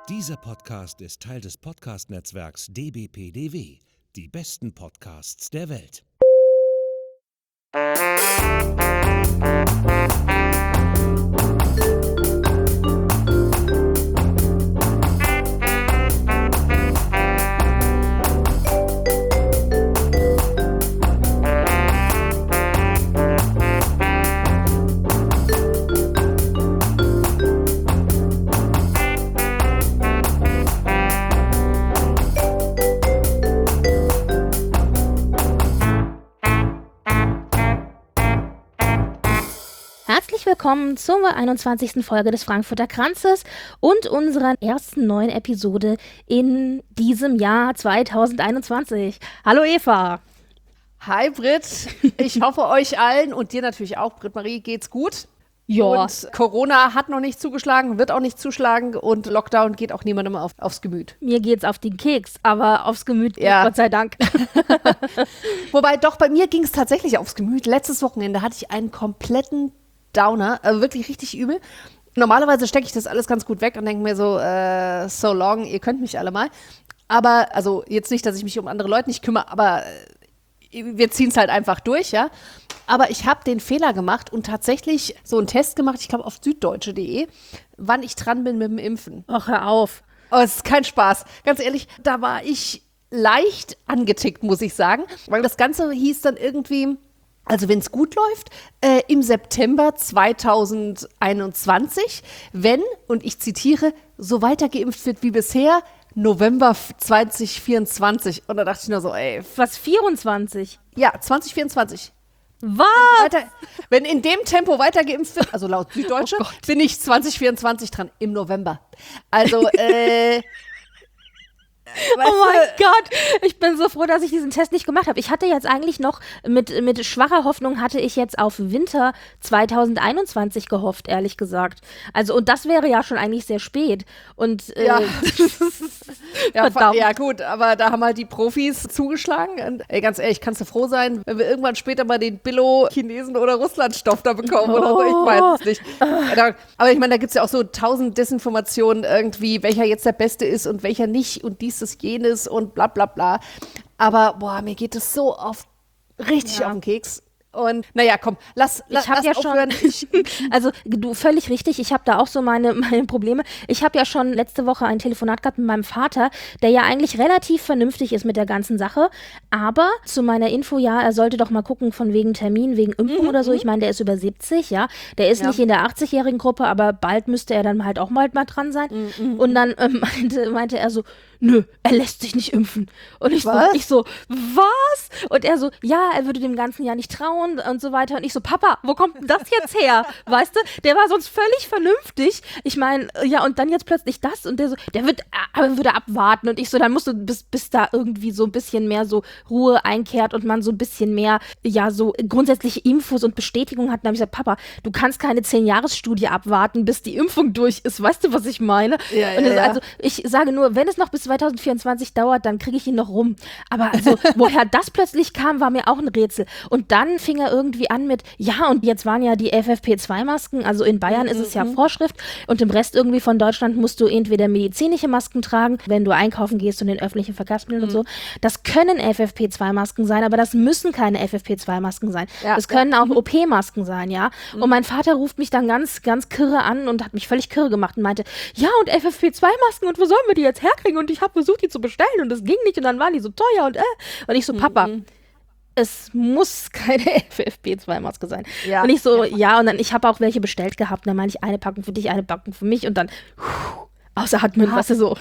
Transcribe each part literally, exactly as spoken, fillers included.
Dieser Podcast ist Teil des Podcast-Netzwerks D B P D W. Die besten Podcasts der Welt. Herzlich willkommen zur einundzwanzigsten Folge des Frankfurter Kranzes und unserer ersten neuen Episode in diesem Jahr zweitausendeinundzwanzig. Hallo Eva. Hi Britt, ich hoffe euch allen und dir natürlich auch, Britt-Marie, geht's gut? Ja. Und Corona hat noch nicht zugeschlagen, wird auch nicht zuschlagen und Lockdown geht auch niemandem auf, aufs Gemüt. Mir geht's auf den Keks, aber aufs Gemüt, Ja. Gott sei Dank. Wobei doch, bei mir ging es tatsächlich aufs Gemüt. Letztes Wochenende hatte ich einen kompletten Downer, also wirklich richtig übel. Normalerweise stecke ich das alles ganz gut weg und denke mir so, äh, so long, ihr könnt mich alle mal. Aber, also jetzt nicht, dass ich mich um andere Leute nicht kümmere, aber äh, wir ziehen es halt einfach durch, ja. Aber ich habe den Fehler gemacht und tatsächlich so einen Test gemacht, ich glaube auf süddeutsche punkt de, wann ich dran bin mit dem Impfen. Ach, hör auf. Aber es ist kein Spaß. Ganz ehrlich, da war ich leicht angetickt, muss ich sagen. Weil das Ganze hieß dann irgendwie, also wenn es gut läuft, äh, im September zweitausendeinundzwanzig, wenn, und ich zitiere, so weiter geimpft wird wie bisher, November zwanzig vierundzwanzig. Und da dachte ich nur so, ey, Was, vierundzwanzig? ja, zwanzig vierundzwanzig. Was? Weiter, wenn in dem Tempo weiter geimpft wird, also laut Süddeutsche, Oh bin ich zwanzig vierundzwanzig dran, im November. Also, äh, Oh mein Gott, ich bin so froh, dass ich diesen Test nicht gemacht habe. Ich hatte jetzt eigentlich noch, mit, mit schwacher Hoffnung hatte ich jetzt auf Winter zweitausendeinundzwanzig gehofft, ehrlich gesagt. Also, und das wäre ja schon eigentlich sehr spät. Und, äh, Ja. Ja, verdammt. ja, gut, aber da haben halt die Profis zugeschlagen. Und, ey, ganz ehrlich, kannst du froh sein, wenn wir irgendwann später mal den Billo-Chinesen- oder Russland-Stoff da bekommen oder so, ich weiß es nicht. Da, aber ich meine, da gibt es ja auch so tausend Desinformationen irgendwie, welcher jetzt der Beste ist und welcher nicht und dies, das, jenes und bla bla bla. Aber, boah, mir geht es so auf, richtig Ja. auf den Keks. Und naja, komm, lass, lass, Ich habe lass ja aufhören. schon, also du völlig richtig, ich habe da auch so meine, meine Probleme. Ich habe ja schon letzte Woche ein Telefonat gehabt mit meinem Vater, der ja eigentlich relativ vernünftig ist mit der ganzen Sache, aber zu meiner Info, ja, er sollte doch mal gucken von wegen Termin, wegen Impfung oder so. Ich meine, der ist über siebzig, ja, der ist Ja. nicht in der achtzigjährigen Gruppe, aber bald müsste er dann halt auch mal, mal dran sein. Und dann ähm, meinte, meinte er so, nö, er lässt sich nicht impfen. Und ich so, Was? ich so, was? Und er so, ja, er würde dem Ganzen ja nicht trauen und so weiter. Und ich so, Papa, wo kommt denn das jetzt her? Weißt du, der war sonst völlig vernünftig. Ich meine, ja, und dann jetzt plötzlich das. Und der so, der wird, äh, würde abwarten. Und ich so, dann musst du, bis, bis da irgendwie so ein bisschen mehr so Ruhe einkehrt und man so ein bisschen mehr, ja, so grundsätzliche Infos und Bestätigungen hat. Dann habe ich gesagt, Papa, du kannst keine zehn-Jahres-Studie abwarten, bis die Impfung durch ist. Weißt du, was ich meine? Ja, ja, und das, ja. also, ich sage nur, wenn es noch bis zweitausendvierundzwanzig dauert, dann kriege ich ihn noch rum. Aber also, woher das plötzlich kam, war mir auch ein Rätsel. Und dann fing er irgendwie an mit, ja, und jetzt waren ja die F F P zwei Masken, also in Bayern ist es ja Vorschrift und im Rest irgendwie von Deutschland musst du entweder medizinische Masken tragen, wenn du einkaufen gehst und in öffentlichen Verkehrsmitteln und so. Das können F F P zwei Masken sein, aber das müssen keine F F P zwei Masken sein. Ja, das können auch O P-Masken sein, ja. Und mein Vater ruft mich dann ganz, ganz kirre an und hat mich völlig kirre gemacht und meinte, ja, und F F P zwei Masken und wo sollen wir die jetzt herkriegen? Und ich habe versucht, die zu bestellen und das ging nicht und dann waren die so teuer und äh. Und ich so, Papa, es muss keine F F P zwei Maske sein. Ja. Und ich so, ja, und dann, ich habe auch welche bestellt gehabt. Und dann meine ich, eine Packung für dich, eine Packung für mich und dann puh, außeratmen, weißt du, so.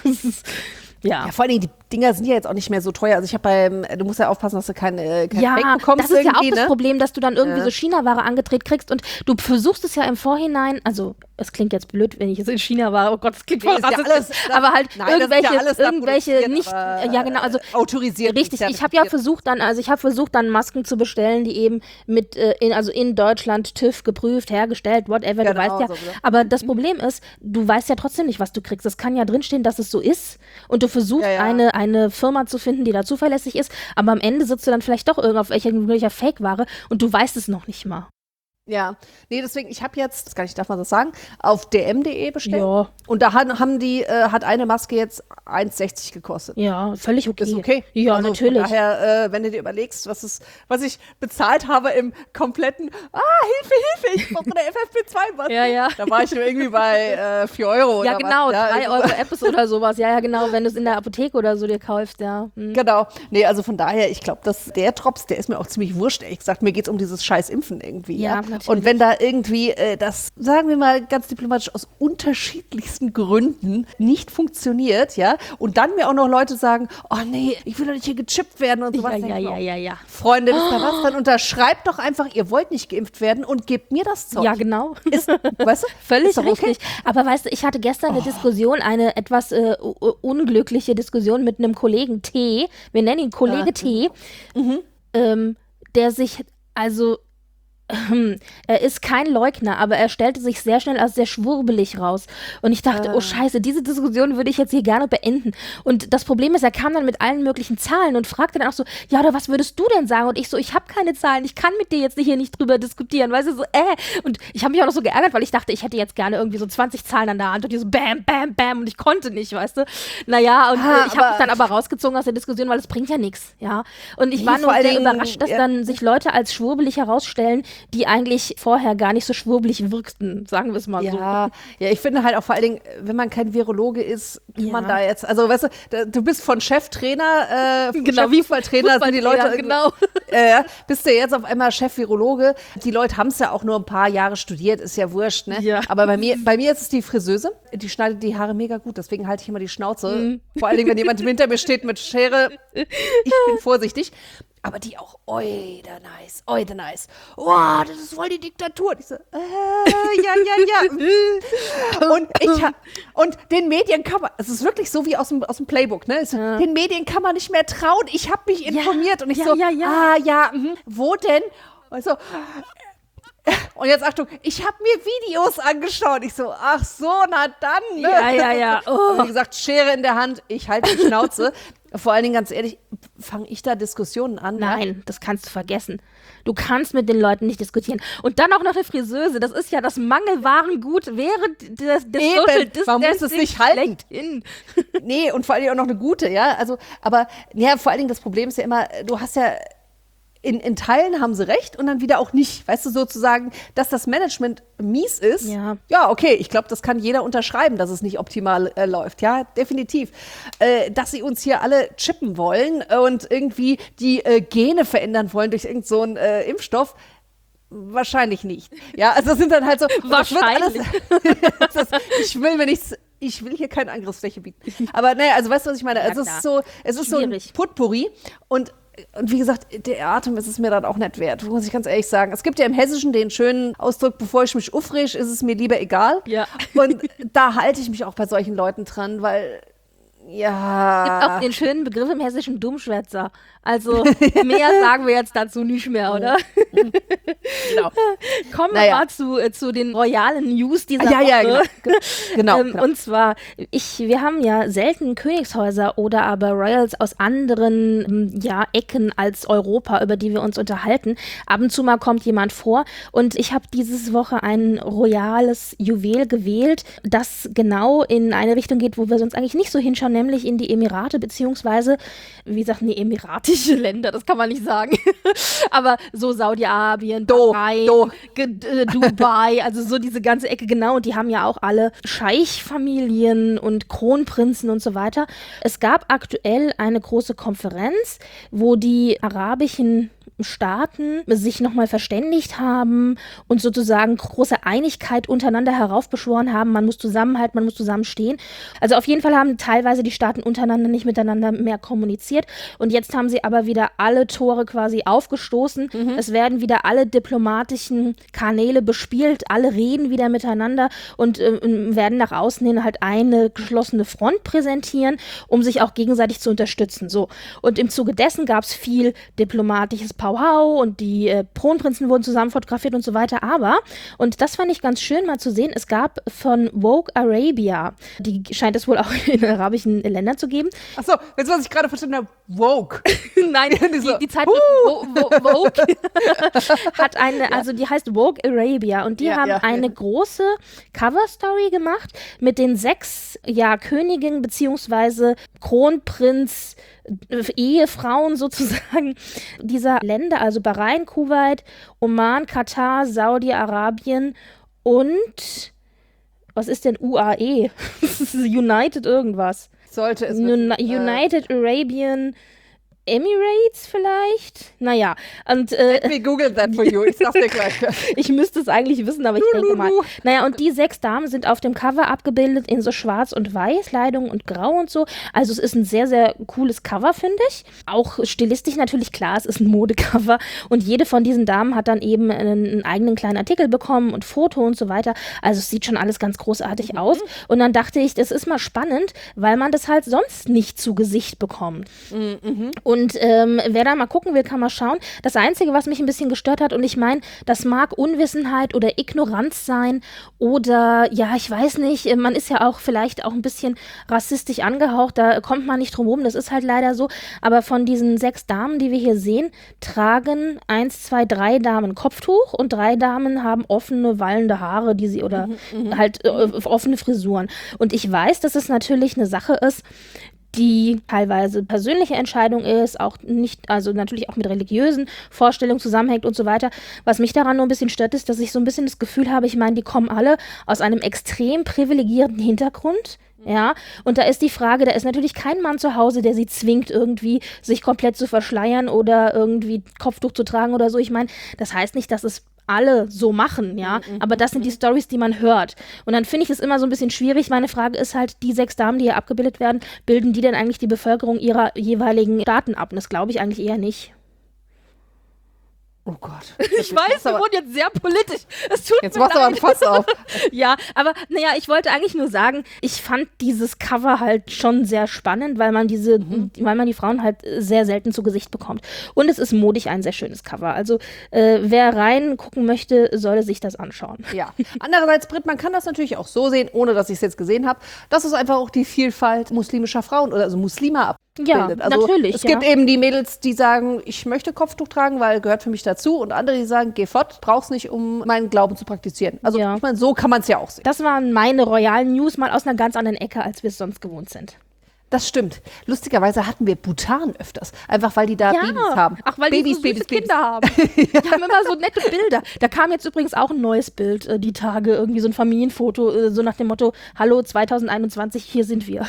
Ja. Ja, vor allen Dingen, die Dinger sind ja jetzt auch nicht mehr so teuer. Also ich habe beim, du musst ja aufpassen, dass du kein, äh, kein Ja, Fake bekommst das ist ja auch irgendwie, das ne? Problem, dass du dann irgendwie Ja. so China-Ware angedreht kriegst und du versuchst es ja im Vorhinein, also es klingt jetzt blöd, wenn ich jetzt in China war, oh Gott, das klingt Nee, voll ist ja rassistisch, alles da- aber halt Nein, das ist ja irgendwelche, alles da irgendwelche produziert, nicht, aber, ja genau, also äh, autorisiert. richtig, ich habe ja versucht dann, also ich habe versucht dann Masken zu bestellen, die eben mit, äh, in, also in Deutschland TÜV geprüft, hergestellt, whatever, Genau, du weißt ja, so, so. aber das Problem ist, du weißt ja trotzdem nicht, was du kriegst, es kann ja drinstehen, dass es so ist und du versuchst Ja, ja. eine, eine Firma zu finden, die da zuverlässig ist, aber am Ende sitzt du dann vielleicht doch irgend auf welcher, welcher Fake-Ware und du weißt es noch nicht mal. Ja, nee, deswegen, ich habe jetzt, das kann ich, darf man das sagen, auf d m punkt d e bestellt. Ja. Und da haben, haben die, äh, hat eine Maske jetzt eins sechzig gekostet. Ja, völlig okay. Ist okay. Ja, also natürlich. Von daher, äh, wenn du dir überlegst, was, ist, was ich bezahlt habe im kompletten, ah, Hilfe, Hilfe, ich brauche eine F F P zwei Maske. Ja, ja. Da war ich irgendwie bei äh, vier Euro Ja, oder genau, was. Ja, drei also- Euro Apps oder sowas. Ja, ja, genau, wenn du es in der Apotheke oder so dir kaufst, ja. Hm. Genau. Nee, also von daher, ich glaube, dass der Drops, der ist mir auch ziemlich wurscht, ehrlich gesagt. Mir geht es um dieses scheiß Impfen irgendwie. Ja, Ja, natürlich. Und wenn da irgendwie äh, das, sagen wir mal ganz diplomatisch, aus unterschiedlichsten Gründen nicht funktioniert, ja, und dann mir auch noch Leute sagen, oh nee, ich will doch nicht hier gechippt werden und sowas. Ja, denke ja, ich mir ja, auch, ja, ja. Freunde, wisst ihr was? Dann unterschreibt doch einfach, ihr wollt nicht geimpft werden und gebt mir das Zeug. Ja, genau. Ist, weißt du? Völlig Ist doch okay. richtig. Aber weißt du, ich hatte gestern eine Diskussion, eine etwas äh, u- unglückliche Diskussion mit einem Kollegen T. Wir nennen ihn Kollege Ja. T. Ähm, der sich, also, ähm, er ist kein Leugner, aber er stellte sich sehr schnell als sehr schwurbelig raus. Und ich dachte, oh Scheiße, diese Diskussion würde ich jetzt hier gerne beenden. Und das Problem ist, er kam dann mit allen möglichen Zahlen und fragte dann auch so, ja, oder was würdest du denn sagen? Und ich so, ich habe keine Zahlen, ich kann mit dir jetzt hier nicht drüber diskutieren. Weißt du, so, äh. Und ich habe mich auch noch so geärgert, weil ich dachte, ich hätte jetzt gerne irgendwie so zwanzig Zahlen an der Hand und die so bam, bam, bam und ich konnte nicht, weißt du. Naja, und Ah, äh, ich habe mich aber- dann aber rausgezogen aus der Diskussion, weil es bringt ja nichts, ja. Und ich Nee, war vor nur allen sehr Dingen, überrascht, dass ja. dann sich Leute als schwurbelig herausstellen, die eigentlich vorher gar nicht so schwurbelig wirkten, sagen wir es mal so. Ja, ja, ich finde halt auch vor allen Dingen, wenn man kein Virologe ist, kann Ja. man da jetzt, also weißt du, da, du bist von Cheftrainer, äh, Genau, wie Cheffußballtrainer sind die Leute, Fußballtrainer, genau. äh, ja, bist du jetzt auf einmal Chef-Virologe. Die Leute haben es ja auch nur ein paar Jahre studiert, ist ja wurscht, ne? Ja. Aber bei mir, bei mir ist es die Friseuse, die schneidet die Haare mega gut, deswegen halte ich immer die Schnauze. Mhm. Vor allen Dingen, wenn jemand hinter mir steht mit Schere, ich bin vorsichtig. Aber die auch, oi, da nice, oi, da nice. Wow, das ist voll die Diktatur. Und ich so, äh, ja, ja, ja. Und ich ha- und den Medien kann man, es ist wirklich so wie aus dem, aus dem Playbook, ne? Ich so, den Medien kann man nicht mehr trauen. Ich habe mich informiert und ich ja, so, ja, ja. ah, ja, mhm, wo denn? Und so, und jetzt Achtung, ich habe mir Videos angeschaut. Ich so, ach so, na dann. Ne? Ja, ja, ja. Oh. Aber wie gesagt, Schere in der Hand, ich halte die Schnauze. Vor allen Dingen, ganz ehrlich, fange ich da Diskussionen an? Ja? Nein, das kannst du vergessen. Du kannst mit den Leuten nicht diskutieren. Und dann auch noch eine Friseuse. Das ist ja das Mangelwarengut während des, des Eben, Social man muss es Distancing nicht halten. schlechthin. Nee, und vor allen Dingen auch noch eine gute, ja. Also, aber ja, vor allen Dingen das Problem ist ja immer, du hast ja in, in Teilen haben sie recht und dann wieder auch nicht. Weißt du, sozusagen, dass das Management mies ist. Ja. Ja, okay, ich glaube, das kann jeder unterschreiben, dass es nicht optimal äh, läuft. Ja, definitiv. Äh, dass sie uns hier alle chippen wollen und irgendwie die äh, Gene verändern wollen durch irgend so einen äh, Impfstoff. Wahrscheinlich nicht. Ja, also das sind dann halt so. und das wird Wahrscheinlich. Alles, das, ich will mir nichts. Ich will hier keine Angriffsfläche bieten. Aber naja, also weißt du, was ich meine? Ja, Also es klar. ist so, es ist so ein Schwierig. Potpourri und und wie gesagt, der Atem ist es mir dann auch nicht wert, muss ich ganz ehrlich sagen. Es gibt ja im Hessischen den schönen Ausdruck, bevor ich mich aufreg, ist es mir lieber egal. Ja. Und da halte ich mich auch bei solchen Leuten dran, weil, ja. Gibt auch den schönen Begriff im Hessischen Dummschwätzer. Also mehr sagen wir jetzt dazu nicht mehr, oder? Genau. Kommen wir Naja. mal zu, äh, zu den royalen News dieser Ja, ja, Woche. genau. Genau, ähm, genau. Und zwar, ich, wir haben ja selten Königshäuser oder aber Royals aus anderen ähm, ja, Ecken als Europa, über die wir uns unterhalten. Ab und zu mal kommt jemand vor und ich habe diese Woche ein royales Juwel gewählt, das genau in eine Richtung geht, wo wir sonst eigentlich nicht so hinschauen, nämlich in die Emirate, beziehungsweise, wie gesagt, nee, emiratische Länder, das kann man nicht sagen. Aber so Saudi-Arabien, Do, Bahrain, do. Ge- äh, Dubai, also so diese ganze Ecke, genau. Und die haben ja auch alle Scheichfamilien und Kronprinzen und so weiter. Es gab aktuell eine große Konferenz, wo die arabischen Staaten sich nochmal verständigt haben und sozusagen große Einigkeit untereinander heraufbeschworen haben, man muss zusammenhalten, man muss zusammenstehen. Also auf jeden Fall haben teilweise die Staaten untereinander nicht miteinander mehr kommuniziert und jetzt haben sie aber wieder alle Tore quasi aufgestoßen. Es werden wieder alle diplomatischen Kanäle bespielt, alle reden wieder miteinander und äh, werden nach außen hin halt eine geschlossene Front präsentieren, um sich auch gegenseitig zu unterstützen. So. Und im Zuge dessen gab es viel diplomatisches Powwow und die äh, Kronprinzen wurden zusammen fotografiert und so weiter. Aber, und das fand ich ganz schön mal zu sehen, es gab von Vogue Arabia, die scheint es wohl auch in arabischen Ländern zu geben. Achso, jetzt was ich gerade verstanden habe, Vogue. Nein, die, so, die Zeitschrift uh. Vogue hat eine, ja. also die heißt Vogue Arabia und die ja, haben ja, eine ja. große Cover-Story gemacht mit den sechs ja, Königinnen beziehungsweise Kronprinz Ehefrauen sozusagen dieser Länder, also Bahrain, Kuwait, Oman, Katar, Saudi-Arabien und was ist denn U A E? United irgendwas. Sollte es Uni- United äh, Arabian Emirates vielleicht? Naja, und äh, Let me Google that for you, ich sag's dir gleich. Ich müsste es eigentlich wissen, aber ich du, denke du, mal. Du. Naja, und die sechs Damen sind auf dem Cover abgebildet in so schwarz und weiß, Kleidung und grau und so. Also es ist ein sehr, sehr cooles Cover, finde ich. Auch stilistisch natürlich, klar, es ist ein Modecover und jede von diesen Damen hat dann eben einen, einen eigenen kleinen Artikel bekommen und Foto und so weiter. Also es sieht schon alles ganz großartig mhm. aus. Und dann dachte ich, das ist mal spannend, weil man das halt sonst nicht zu Gesicht bekommt. Mhm. Und Und ähm, wer da mal gucken will, kann mal schauen. Das Einzige, was mich ein bisschen gestört hat, und ich meine, das mag Unwissenheit oder Ignoranz sein oder, ja, ich weiß nicht, man ist ja auch vielleicht auch ein bisschen rassistisch angehaucht, da kommt man nicht drum rum, das ist halt leider so. Aber von diesen sechs Damen, die wir hier sehen, tragen eins, zwei, drei Damen Kopftuch und drei Damen haben offene, wallende Haare, die sie oder mhm, halt äh, offene Frisuren. Und ich weiß, dass es natürlich eine Sache ist, die teilweise persönliche Entscheidung ist, auch nicht, also natürlich auch mit religiösen Vorstellungen zusammenhängt und so weiter. Was mich daran nur ein bisschen stört, ist, dass ich so ein bisschen das Gefühl habe, ich meine, die kommen alle aus einem extrem privilegierten Hintergrund. Ja, und da ist die Frage, da ist natürlich kein Mann zu Hause, der sie zwingt, irgendwie sich komplett zu verschleiern oder irgendwie Kopftuch zu tragen oder so. Ich meine, das heißt nicht, dass es alle so machen, ja, mhm. aber das sind die Storys, die man hört. Und dann finde ich es immer so ein bisschen schwierig. Meine Frage ist halt, die sechs Damen, die hier abgebildet werden, bilden die denn eigentlich die Bevölkerung ihrer jeweiligen Staaten ab? Und das glaube ich eigentlich eher nicht. Oh Gott. Ich weiß, wir wurden jetzt sehr politisch. Es tut jetzt mir machst du aber ein Fass auf. Ja, aber naja, ich wollte eigentlich nur sagen, ich fand dieses Cover halt schon sehr spannend, weil man diese, mhm. weil man die Frauen halt sehr selten zu Gesicht bekommt. Und es ist modisch ein sehr schönes Cover. Also äh, wer reingucken möchte, solle sich das anschauen. Ja. Andererseits, Britt, man kann das natürlich auch so sehen, ohne dass ich es jetzt gesehen habe. Das ist einfach auch die Vielfalt muslimischer Frauen oder also Muslime ab. Ja, also natürlich. Es gibt ja. eben die Mädels, die sagen, ich möchte Kopftuch tragen, weil gehört für mich dazu. Und andere, die sagen, geh fort, brauch's nicht, um meinen Glauben zu praktizieren. Also ja. ich meine, so kann man es ja auch sehen. Das waren meine royalen News, mal aus einer ganz anderen Ecke, als wir es sonst gewohnt sind. Das stimmt. Lustigerweise hatten wir Bhutan öfters. Einfach, weil die da ja. Babys haben. Ach, weil Babys, die so Babys, süße Babys. Kinder haben. Die haben immer so nette Bilder. Da kam jetzt übrigens auch ein neues Bild, äh, die Tage. Irgendwie so ein Familienfoto, äh, so nach dem Motto, hallo zwanzig einundzwanzig, hier sind wir.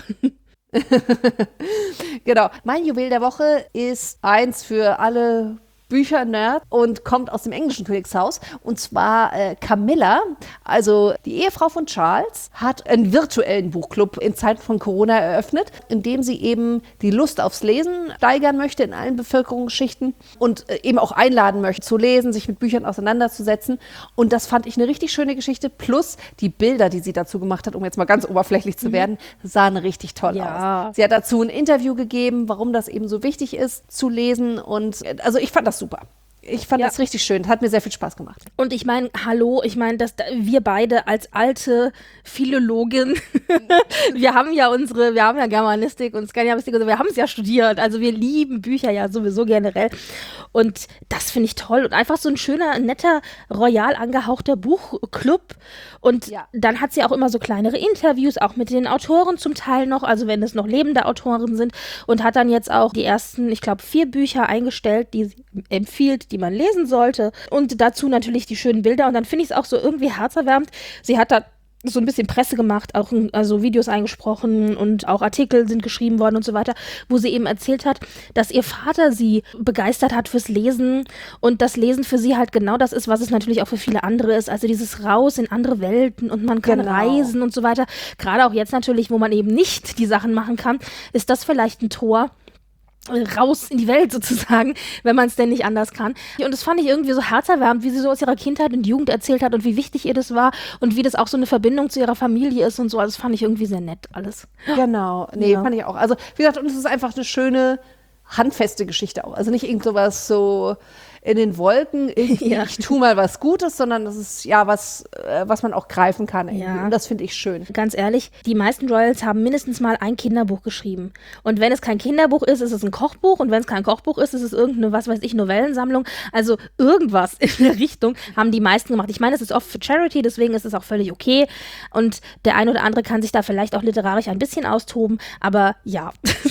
Genau. Mein Juwel der Woche ist eins für alle Bücher-Nerd und kommt aus dem englischen Königshaus. Und zwar äh, Camilla, also die Ehefrau von Charles, hat einen virtuellen Buchclub in Zeiten von Corona eröffnet, in dem sie eben die Lust aufs Lesen steigern möchte in allen Bevölkerungsschichten und äh, eben auch einladen möchte zu lesen, sich mit Büchern auseinanderzusetzen. Und das fand ich eine richtig schöne Geschichte. Plus die Bilder, die sie dazu gemacht hat, um jetzt mal ganz oberflächlich zu werden, sahen richtig toll ja. aus. Sie hat dazu ein Interview gegeben, warum das eben so wichtig ist zu lesen. Und äh, also ich fand das super. Ich fand ja. das richtig schön. Hat mir sehr viel Spaß gemacht. Und ich meine, hallo, ich meine, dass da, wir beide als alte Philologin, wir haben ja unsere, wir haben ja Germanistik und Skandinavistik, also wir haben es ja studiert. Also wir lieben Bücher ja sowieso generell. Und das finde ich toll. Und einfach so ein schöner, netter, royal angehauchter Buchclub. Und ja. dann hat sie auch immer so kleinere Interviews, auch mit den Autoren zum Teil noch, also wenn es noch lebende Autoren sind. Und hat dann jetzt auch die ersten, ich glaube, vier Bücher eingestellt, die sie empfiehlt, die man lesen sollte. Und dazu natürlich die schönen Bilder. Und dann finde ich es auch so irgendwie herzerwärmend. Sie hat da so ein bisschen Presse gemacht, auch also Videos eingesprochen und auch Artikel sind geschrieben worden und so weiter, wo sie eben erzählt hat, dass ihr Vater sie begeistert hat fürs Lesen und das Lesen für sie halt genau das ist, was es natürlich auch für viele andere ist, also dieses Raus in andere Welten und man kann genau. reisen und so weiter. Gerade auch jetzt natürlich, wo man eben nicht die Sachen machen kann, ist das vielleicht ein Tor raus in die Welt sozusagen, wenn man es denn nicht anders kann. Und das fand ich irgendwie so herzerwärmend, wie sie so aus ihrer Kindheit und Jugend erzählt hat und wie wichtig ihr das war und wie das auch so eine Verbindung zu ihrer Familie ist und so. Also das fand ich irgendwie sehr nett alles. Genau, nee, ja. fand ich auch. Also wie gesagt, und es ist einfach eine schöne, handfeste Geschichte auch. Also nicht irgend sowas so, in den Wolken, irgendwie, Ja. ich tue mal was Gutes, sondern das ist ja was, äh, was man auch greifen kann. irgendwie. Ja. Und das finde ich schön. Ganz ehrlich, die meisten Royals haben mindestens mal ein Kinderbuch geschrieben. Und wenn es kein Kinderbuch ist, ist es ein Kochbuch. Und wenn es kein Kochbuch ist, ist es irgendeine, was weiß ich, Novellensammlung. Also irgendwas in der Richtung haben die meisten gemacht. Ich meine, es ist oft für Charity, deswegen ist es auch völlig okay. Und der ein oder andere kann sich da vielleicht auch literarisch ein bisschen austoben. Aber ja.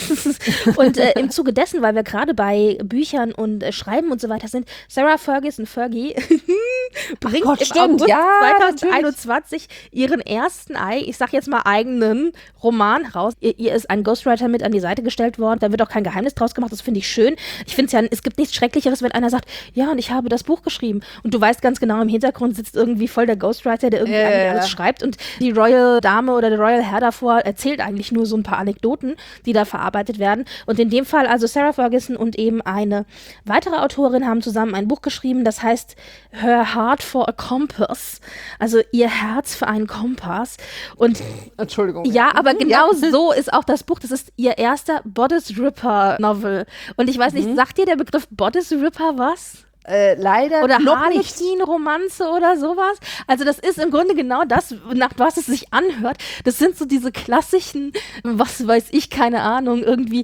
Und äh, im Zuge dessen, weil wir gerade bei Büchern und äh, Schreiben und so weiter sind, Sarah Ferguson Fergie bringt Gott, im stimmt. August Ja, zweitausendeinundzwanzig ihren ersten, ei- ich sag jetzt mal eigenen Roman raus. Ihr, ihr ist ein Ghostwriter mit an die Seite gestellt worden. Da wird auch kein Geheimnis draus gemacht. Das finde ich schön. Ich finde es ja, es gibt nichts Schrecklicheres, wenn einer sagt, ja, und ich habe das Buch geschrieben. Und du weißt ganz genau, im Hintergrund sitzt irgendwie voll der Ghostwriter, der irgendwie Ja, eigentlich ja, ja. alles schreibt. Und die Royal Dame oder der Royal Herr davor erzählt eigentlich nur so ein paar Anekdoten, die da verarbeitet werden. Und in dem Fall also Sarah Ferguson und eben eine weitere Autorin haben zusammen ein Buch geschrieben, das heißt Her Heart for a Compass. Also ihr Herz für einen Kompass. Und Entschuldigung. ja, aber genau Ja. so ist auch das Buch. Das ist ihr erster Bodice Ripper Novel. Und ich weiß nicht, sagt dir der Begriff Bodice Ripper was? Äh, leider Oder noch nicht. Harlequin-Romanze oder sowas. Also das ist im Grunde genau das, nach was es sich anhört. Das sind so diese klassischen, was weiß ich, keine Ahnung, irgendwie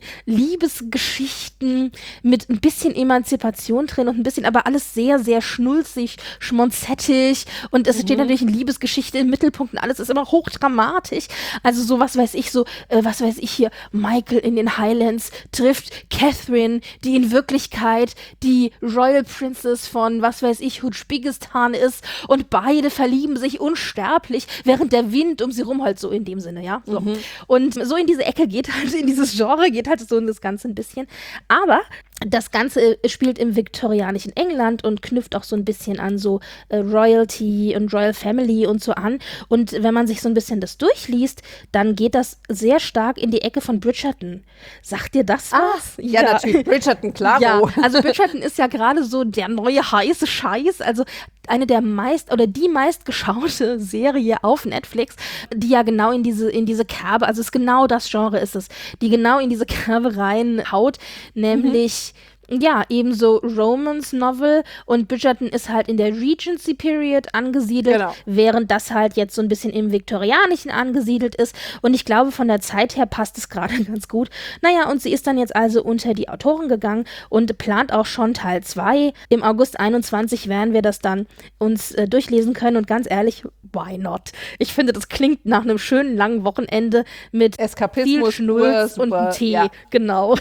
Liebesgeschichten mit ein bisschen Emanzipation drin und ein bisschen, aber alles sehr, sehr schnulzig, schmonzettig und es steht natürlich eine Liebesgeschichte im Mittelpunkt und alles ist immer hochdramatisch. Also so, was weiß ich, so, äh, was weiß ich hier, Michael in den Highlands trifft Catherine, die in Wirklichkeit die Royal Princess von, was weiß ich, Hutschbigistan ist und beide verlieben sich unsterblich, während der Wind um sie rum halt so in dem Sinne, ja. So. Und so in diese Ecke geht halt, in dieses Genre geht halt so in das Ganze ein bisschen. Aber das Ganze spielt im viktorianischen England und knüpft auch so ein bisschen an so äh, Royalty und Royal Family und so an. Und wenn man sich so ein bisschen das durchliest, dann geht das sehr stark in die Ecke von Bridgerton. Sagt dir das was? Ja, natürlich. Bridgerton, klaro. Ja, also Bridgerton ist ja gerade so der neue heiße Scheiß, also eine der meist oder die meistgeschaute Serie auf Netflix, die ja genau in diese in diese Kerbe, also es ist genau das Genre ist es, die genau in diese Kerbe reinhaut, nämlich ja, ebenso Romance Novel und Bridgerton ist halt in der Regency Period angesiedelt, Genau. während das halt jetzt so ein bisschen im Viktorianischen angesiedelt ist und ich glaube, von der Zeit her passt es gerade ganz gut. Naja, und sie ist dann jetzt also unter die Autoren gegangen und plant auch schon Teil zwei. Im August einundzwanzig werden wir das dann uns äh, durchlesen können und ganz ehrlich, why not? Ich finde, das klingt nach einem schönen langen Wochenende mit viel Eskapismus, Schnulz pur, und super, einem Tee, ja. genau.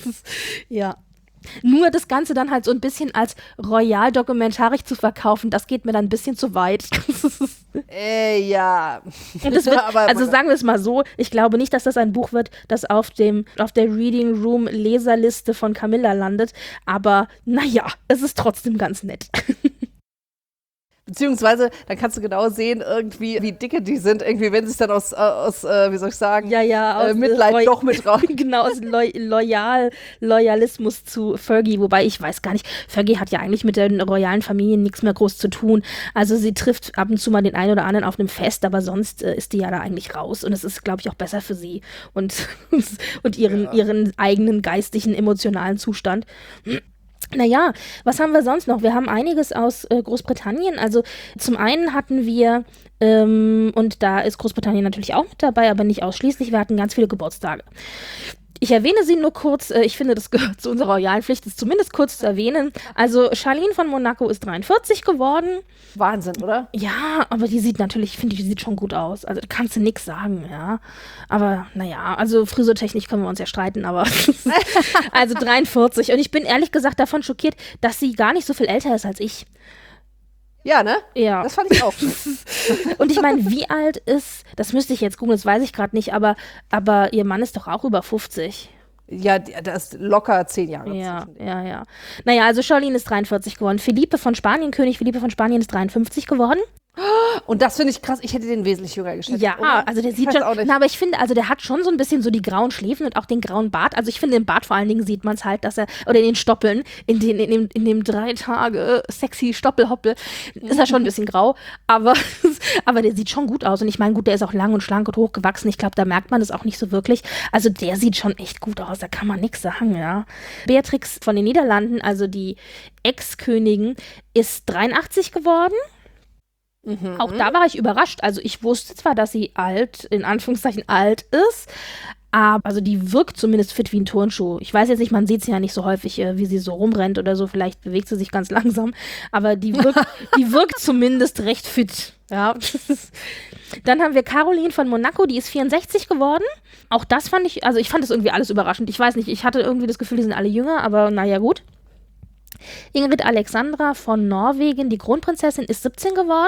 Ja. Nur das Ganze dann halt so ein bisschen als royal-dokumentarisch zu verkaufen, das geht mir dann ein bisschen zu weit. Äh, ja. Und das wird, Aber- also sagen wir es mal so, ich glaube nicht, dass das ein Buch wird, das auf dem auf der Reading Room Leserliste von Camilla landet, aber naja, es ist trotzdem ganz nett. Beziehungsweise, dann kannst du genau sehen, irgendwie, wie dicke die sind, irgendwie, wenn sie es dann aus, äh, aus äh, wie soll ich sagen, Ja, ja, aus äh, Mitleid Loy- doch mit raus. Genau, aus Loy Loyal Loyalismus zu Fergie, wobei ich weiß gar nicht, Fergie hat ja eigentlich mit den royalen Familien nichts mehr groß zu tun. Also sie trifft ab und zu mal den einen oder anderen auf einem Fest, aber sonst äh, ist die ja da eigentlich raus und es ist, glaube ich, auch besser für sie und, und ihren, ihren eigenen geistigen, emotionalen Zustand. Naja, was haben wir sonst noch? Wir haben einiges aus äh, Großbritannien. Also zum einen hatten wir, ähm, und da ist Großbritannien natürlich auch mit dabei, aber nicht ausschließlich, wir hatten ganz viele Geburtstage. Ich erwähne sie nur kurz, äh, ich finde, das gehört zu unserer royalen Pflicht, es zumindest kurz zu erwähnen. Also Charlene von Monaco ist dreiundvierzig geworden. Wahnsinn, oder? Ja, aber die sieht natürlich, ich finde, die sieht schon gut aus. Also da kannst du nix sagen, ja. Aber naja, also frisurtechnisch können wir uns ja streiten, aber also dreiundvierzig. Und ich bin ehrlich gesagt davon schockiert, dass sie gar nicht so viel älter ist als ich. Ja, ne? Ja. Das fand ich auch. Und ich meine, wie alt ist, das müsste ich jetzt googeln, das weiß ich gerade nicht, aber, aber ihr Mann ist doch auch über fünfzig. Ja, die- das ist locker zehn Jahre. Ja, zwischen denen. ja, ja. Naja, also Charlene ist dreiundvierzig geworden. Philippe von Spanien, König Philippe von Spanien ist dreiundfünfzig geworden. Und das finde ich krass. Ich hätte den wesentlich jünger geschätzt. Ja, oder? also der Ich sieht weiß schon, auch nicht. na, aber ich finde, also der hat schon so ein bisschen so die grauen Schläfen und auch den grauen Bart. Also ich finde, im Bart vor allen Dingen sieht man es halt, dass er, oder in den Stoppeln, in, den, in, dem, in dem drei Tage sexy Stoppelhoppel, ist er schon ein bisschen grau, aber, aber der sieht schon gut aus. Und ich meine, gut, der ist auch lang und schlank und hochgewachsen. Ich glaube, da merkt man es auch nicht so wirklich. Also der sieht schon echt gut aus, da kann man nichts sagen, ja. Beatrix von den Niederlanden, also die Ex-Königin, ist dreiundachtzig geworden. Mhm. Auch da war ich überrascht. Also ich wusste zwar, dass sie alt, in Anführungszeichen alt ist, aber also die wirkt zumindest fit wie ein Turnschuh. Ich weiß jetzt nicht, man sieht sie ja nicht so häufig, äh, wie sie so rumrennt oder so. Vielleicht bewegt sie sich ganz langsam, aber die wirkt, die wirkt zumindest recht fit. Ja. Dann haben wir Caroline von Monaco, die ist vierundsechzig geworden. Auch das fand ich, also ich fand das irgendwie alles überraschend. Ich weiß nicht, ich hatte irgendwie das Gefühl, die sind alle jünger, aber naja, gut. Ingrid Alexandra von Norwegen, die Kronprinzessin, ist siebzehn geworden.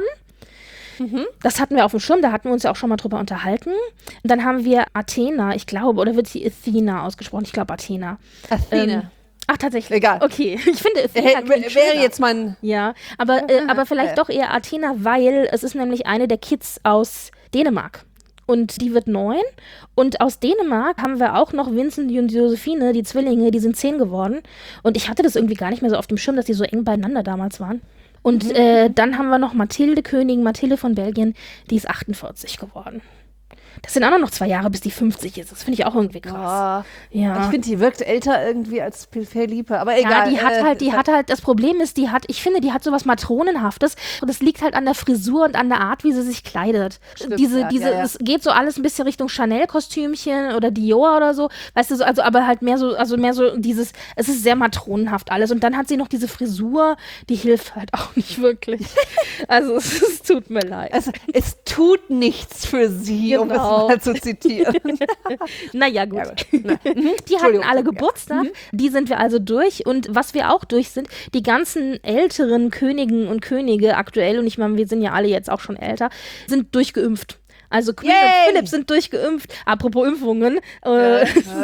Mhm. Das hatten wir auf dem Schirm, da hatten wir uns ja auch schon mal drüber unterhalten. Und dann haben wir Athena, ich glaube, oder wird sie Athena ausgesprochen? Ich glaube Athena. Athena. Ähm, ach, tatsächlich. Egal. Okay, ich finde Athena Hey, klingt wäre schöner. jetzt mein. Ja, aber, äh, aber vielleicht doch eher Athena, weil es ist nämlich eine der Kids aus Dänemark. Und die wird neun. Und aus Dänemark haben wir auch noch Vincent und Josephine, die Zwillinge, die sind zehn geworden. Und ich hatte das irgendwie gar nicht mehr so auf dem Schirm, dass die so eng beieinander damals waren. Und mhm. äh, dann haben wir noch Mathilde, Königin Mathilde von Belgien, die ist achtundvierzig geworden. Das sind auch noch zwei Jahre, bis die fünfzig ist. Das finde ich auch irgendwie krass. Oh. Ja. Ich finde, die wirkt älter irgendwie als Felipe, aber egal. Ja, die hat äh, halt, die hat halt, das Problem ist, die hat, ich finde, die hat sowas Matronenhaftes und das liegt halt an der Frisur und an der Art, wie sie sich kleidet. Stimmt, diese, ja, diese, ja, ja. es geht so alles ein bisschen Richtung Chanel-Kostümchen oder Dior oder so, weißt du, so, also aber halt mehr so, also mehr so dieses, es ist sehr matronenhaft alles und dann hat sie noch diese Frisur, die hilft halt auch nicht wirklich. Also es, es tut mir leid. Also, es tut nichts für sie, um es Genau. mal zu zitieren. Naja, gut. Ja, gut. Na, mhm. Die hatten Entschuldigung. alle Geburtstag, Mhm. die sind wir also durch und was wir auch durch sind, die ganzen älteren Königen und Könige aktuell, und ich meine, wir sind ja alle jetzt auch schon älter, sind durchgeimpft. Also Queen Yay! und Philipp sind durchgeimpft. Apropos Impfungen. Äh,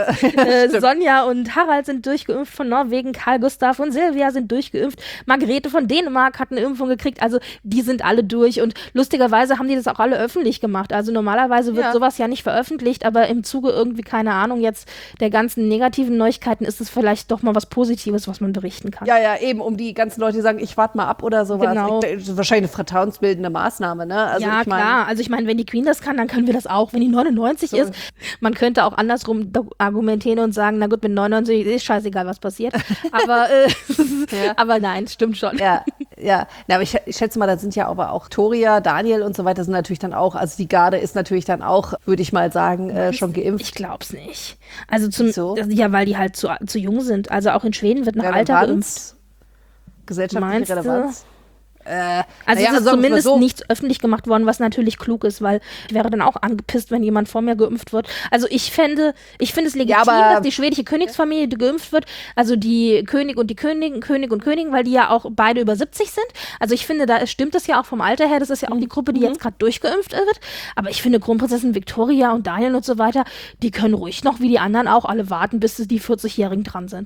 äh, Sonja und Harald sind durchgeimpft von Norwegen. Karl Gustav und Silvia sind durchgeimpft. Margarete von Dänemark hat eine Impfung gekriegt. Also die sind alle durch. Und lustigerweise haben die das auch alle öffentlich gemacht. Also normalerweise wird Ja. sowas ja nicht veröffentlicht, aber im Zuge irgendwie, keine Ahnung, jetzt der ganzen negativen Neuigkeiten ist es vielleicht doch mal was Positives, was man berichten kann. Ja, ja, eben, um die ganzen Leute, die sagen, ich warte mal ab oder sowas. Genau. Ich, das ist wahrscheinlich eine vertrauensbildende Maßnahme, ne? Also ja, ich mein, klar. Also ich meine, wenn die Queen das kann, dann können wir das auch. Wenn die neunundneunzig So. ist, man könnte auch andersrum do- argumentieren und sagen, na gut, mit neunundneunzig ist scheißegal, was passiert. Aber, äh, Ja. aber nein, stimmt schon. Ja, ja. Na, aber ich, ich schätze mal, da sind ja aber auch Toria, Daniel und so weiter sind natürlich dann auch, also die Garde ist natürlich dann auch, würde ich mal sagen, äh, schon geimpft. Ich glaub's nicht. Also zum, Wieso? ja, weil die halt zu, zu jung sind. Also auch in Schweden wird noch Alter geimpft. Relevanz, gesellschaftliche Meinst du? Relevanz. Äh, Also naja, es ist sagen wir's mal zumindest so. nicht öffentlich gemacht worden, was natürlich klug ist, weil ich wäre dann auch angepisst, wenn jemand vor mir geimpft wird. Also ich fände, ich finde es legitim, Ja, aber- dass die schwedische Königsfamilie geimpft wird, also die König und die Königin, König und Königin, weil die ja auch beide über siebzig sind. Also ich finde, da stimmt es ja auch vom Alter her, das ist ja auch die Gruppe, die Mhm. jetzt gerade durchgeimpft wird. Aber ich finde, Kronprinzessin Victoria und Daniel und so weiter, die können ruhig noch, wie die anderen auch, alle warten, bis die vierzig-Jährigen dran sind.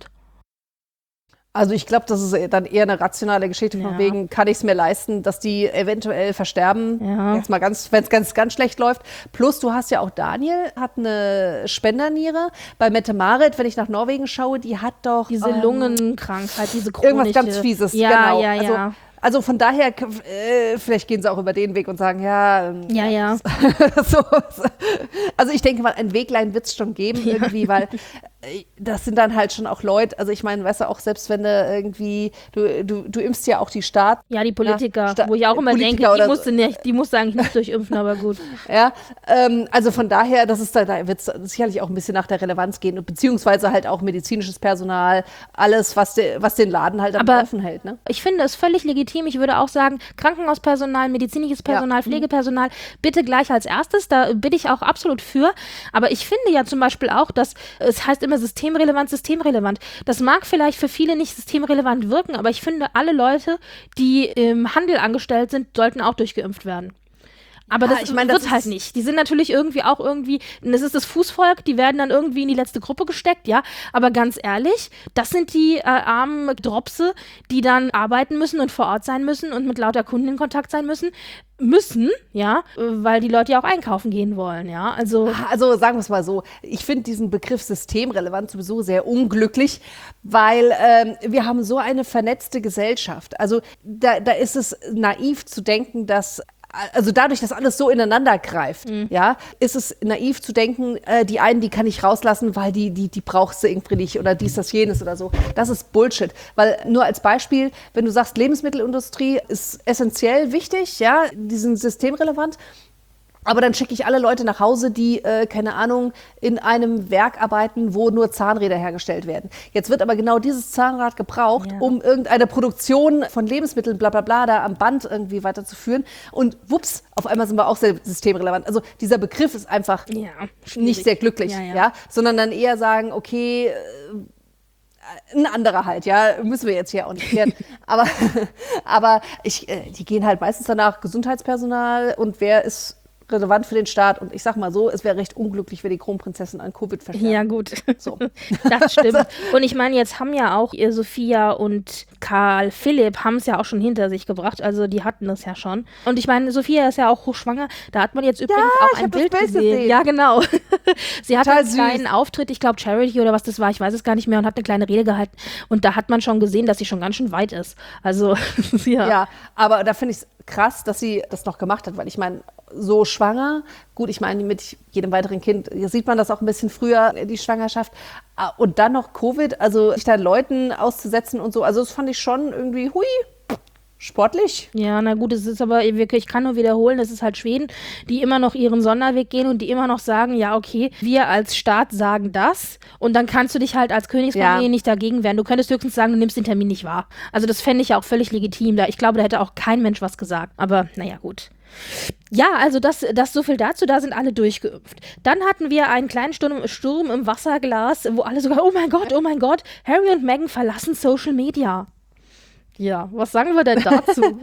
Also ich glaube, das ist dann eher eine rationale Geschichte von Ja. wegen, kann ich es mir leisten, dass die eventuell versterben, Ja. jetzt mal ganz, wenn es ganz, ganz schlecht läuft. Plus du hast ja auch Daniel, hat eine Spenderniere. Bei Mette-Marit, wenn ich nach Norwegen schaue, die hat doch Diese ähm, Lungenkrankheit, diese chronische. irgendwas ganz Fieses. Ja, genau. ja, Also, ja. also von daher, äh, vielleicht gehen sie auch über den Weg und sagen, ja, ähm, Ja, ja. so, also ich denke mal, ein Weglein wird es schon geben irgendwie, weil äh, das sind dann halt schon auch Leute, also ich meine, weißt du, auch selbst wenn du irgendwie, du, du, du impfst ja auch die Staat, Ja, die Politiker, Ja, Sta- wo ich auch immer Politiker denke, die oder so. musste, nicht, die musste eigentlich nicht durchimpfen, aber gut. ja, ähm, also von daher, das ist da, da wird es sicherlich auch ein bisschen nach der Relevanz gehen, beziehungsweise halt auch medizinisches Personal, alles, was, de, was den Laden halt am Aber- Laufen hält, ne? Ich finde es völlig legitim. Ich würde auch sagen, Krankenhauspersonal, medizinisches Personal, Ja. Pflegepersonal, bitte gleich als erstes. Da bin ich auch absolut für. Aber ich finde ja zum Beispiel auch, dass es heißt immer systemrelevant, systemrelevant. Das mag vielleicht für viele nicht systemrelevant wirken, aber ich finde, alle Leute, die im Handel angestellt sind, sollten auch durchgeimpft werden. Aber Ja, das ich mein, das wird halt ist- nicht. Die sind natürlich irgendwie auch irgendwie, das ist das Fußvolk, die werden dann irgendwie in die letzte Gruppe gesteckt, ja. Aber ganz ehrlich, das sind die äh, armen Dropse, die dann arbeiten müssen und vor Ort sein müssen und mit lauter Kunden in Kontakt sein müssen. Müssen, ja, äh, weil die Leute ja auch einkaufen gehen wollen, ja. Also, Also sagen wir es mal so, ich finde diesen Begriff systemrelevant sowieso sehr unglücklich, weil ähm, wir haben so eine vernetzte Gesellschaft. Also da, da ist es naiv zu denken, dass also dadurch, dass alles so ineinander greift, mhm. ja, ist es naiv zu denken, äh, die einen, die kann ich rauslassen, weil die, die, die brauchst du irgendwie nicht oder dies, das, jenes oder so. Das ist Bullshit. Weil nur als Beispiel, wenn du sagst, Lebensmittelindustrie ist essentiell wichtig, ja, die sind systemrelevant, aber dann schicke ich alle Leute nach Hause, die, äh, keine Ahnung, in einem Werk arbeiten, wo nur Zahnräder hergestellt werden. Jetzt wird aber genau dieses Zahnrad gebraucht, Ja. um irgendeine Produktion von Lebensmitteln, bla bla bla, da am Band irgendwie weiterzuführen. Und wups, auf einmal sind wir auch sehr systemrelevant. Also dieser Begriff ist einfach ja, nicht sehr glücklich, Ja, ja, ja. sondern dann eher sagen, okay, äh, ein anderer halt, ja, müssen wir jetzt hier auch nicht klären. aber aber ich, äh, die gehen halt meistens danach Gesundheitspersonal und wer ist relevant für den Staat. Und ich sag mal so, es wäre recht unglücklich, wenn die Kronprinzessin an Covid versterben. Ja, gut. So. Das stimmt. Und ich meine, jetzt haben ja auch ihr Sophia und Karl Philipp haben es ja auch schon hinter sich gebracht. Also die hatten das ja schon. Und ich meine, Sophia ist ja auch hochschwanger. Da hat man jetzt übrigens Ja, auch ich ein hab das Bild Bild gesehen. gesehen. Ja, genau. Sie hat Total einen kleinen süß. Auftritt, ich glaube Charity oder was das war, ich weiß es gar nicht mehr, und hat eine kleine Rede gehalten. Und da hat man schon gesehen, dass sie schon ganz schön weit ist. Also, ja. Ja, aber da finde ich es krass, dass sie das noch gemacht hat, weil ich meine, so schwanger, gut, ich meine, mit jedem weiteren Kind sieht man das auch ein bisschen früher, die Schwangerschaft, und dann noch Covid, also sich da Leuten auszusetzen und so, also das fand ich schon irgendwie, hui, sportlich. Ja, na gut, es ist aber wirklich, ich kann nur wiederholen, es ist halt Schweden, die immer noch ihren Sonderweg gehen und die immer noch sagen, ja, okay, wir als Staat sagen das und dann kannst du dich halt als Königsfamilie Ja. nicht dagegen wehren. Du könntest höchstens sagen, du nimmst den Termin nicht wahr. Also das fände ich ja auch völlig legitim. Da, ich glaube, da hätte auch kein Mensch was gesagt. Aber naja, gut. Ja, also das, das so viel dazu, da sind alle durchgeimpft. Dann hatten wir einen kleinen Sturm, Sturm im Wasserglas, wo alle sogar, oh mein Gott, oh mein Gott, Harry und Meghan verlassen Social Media. Ja, was sagen wir denn dazu?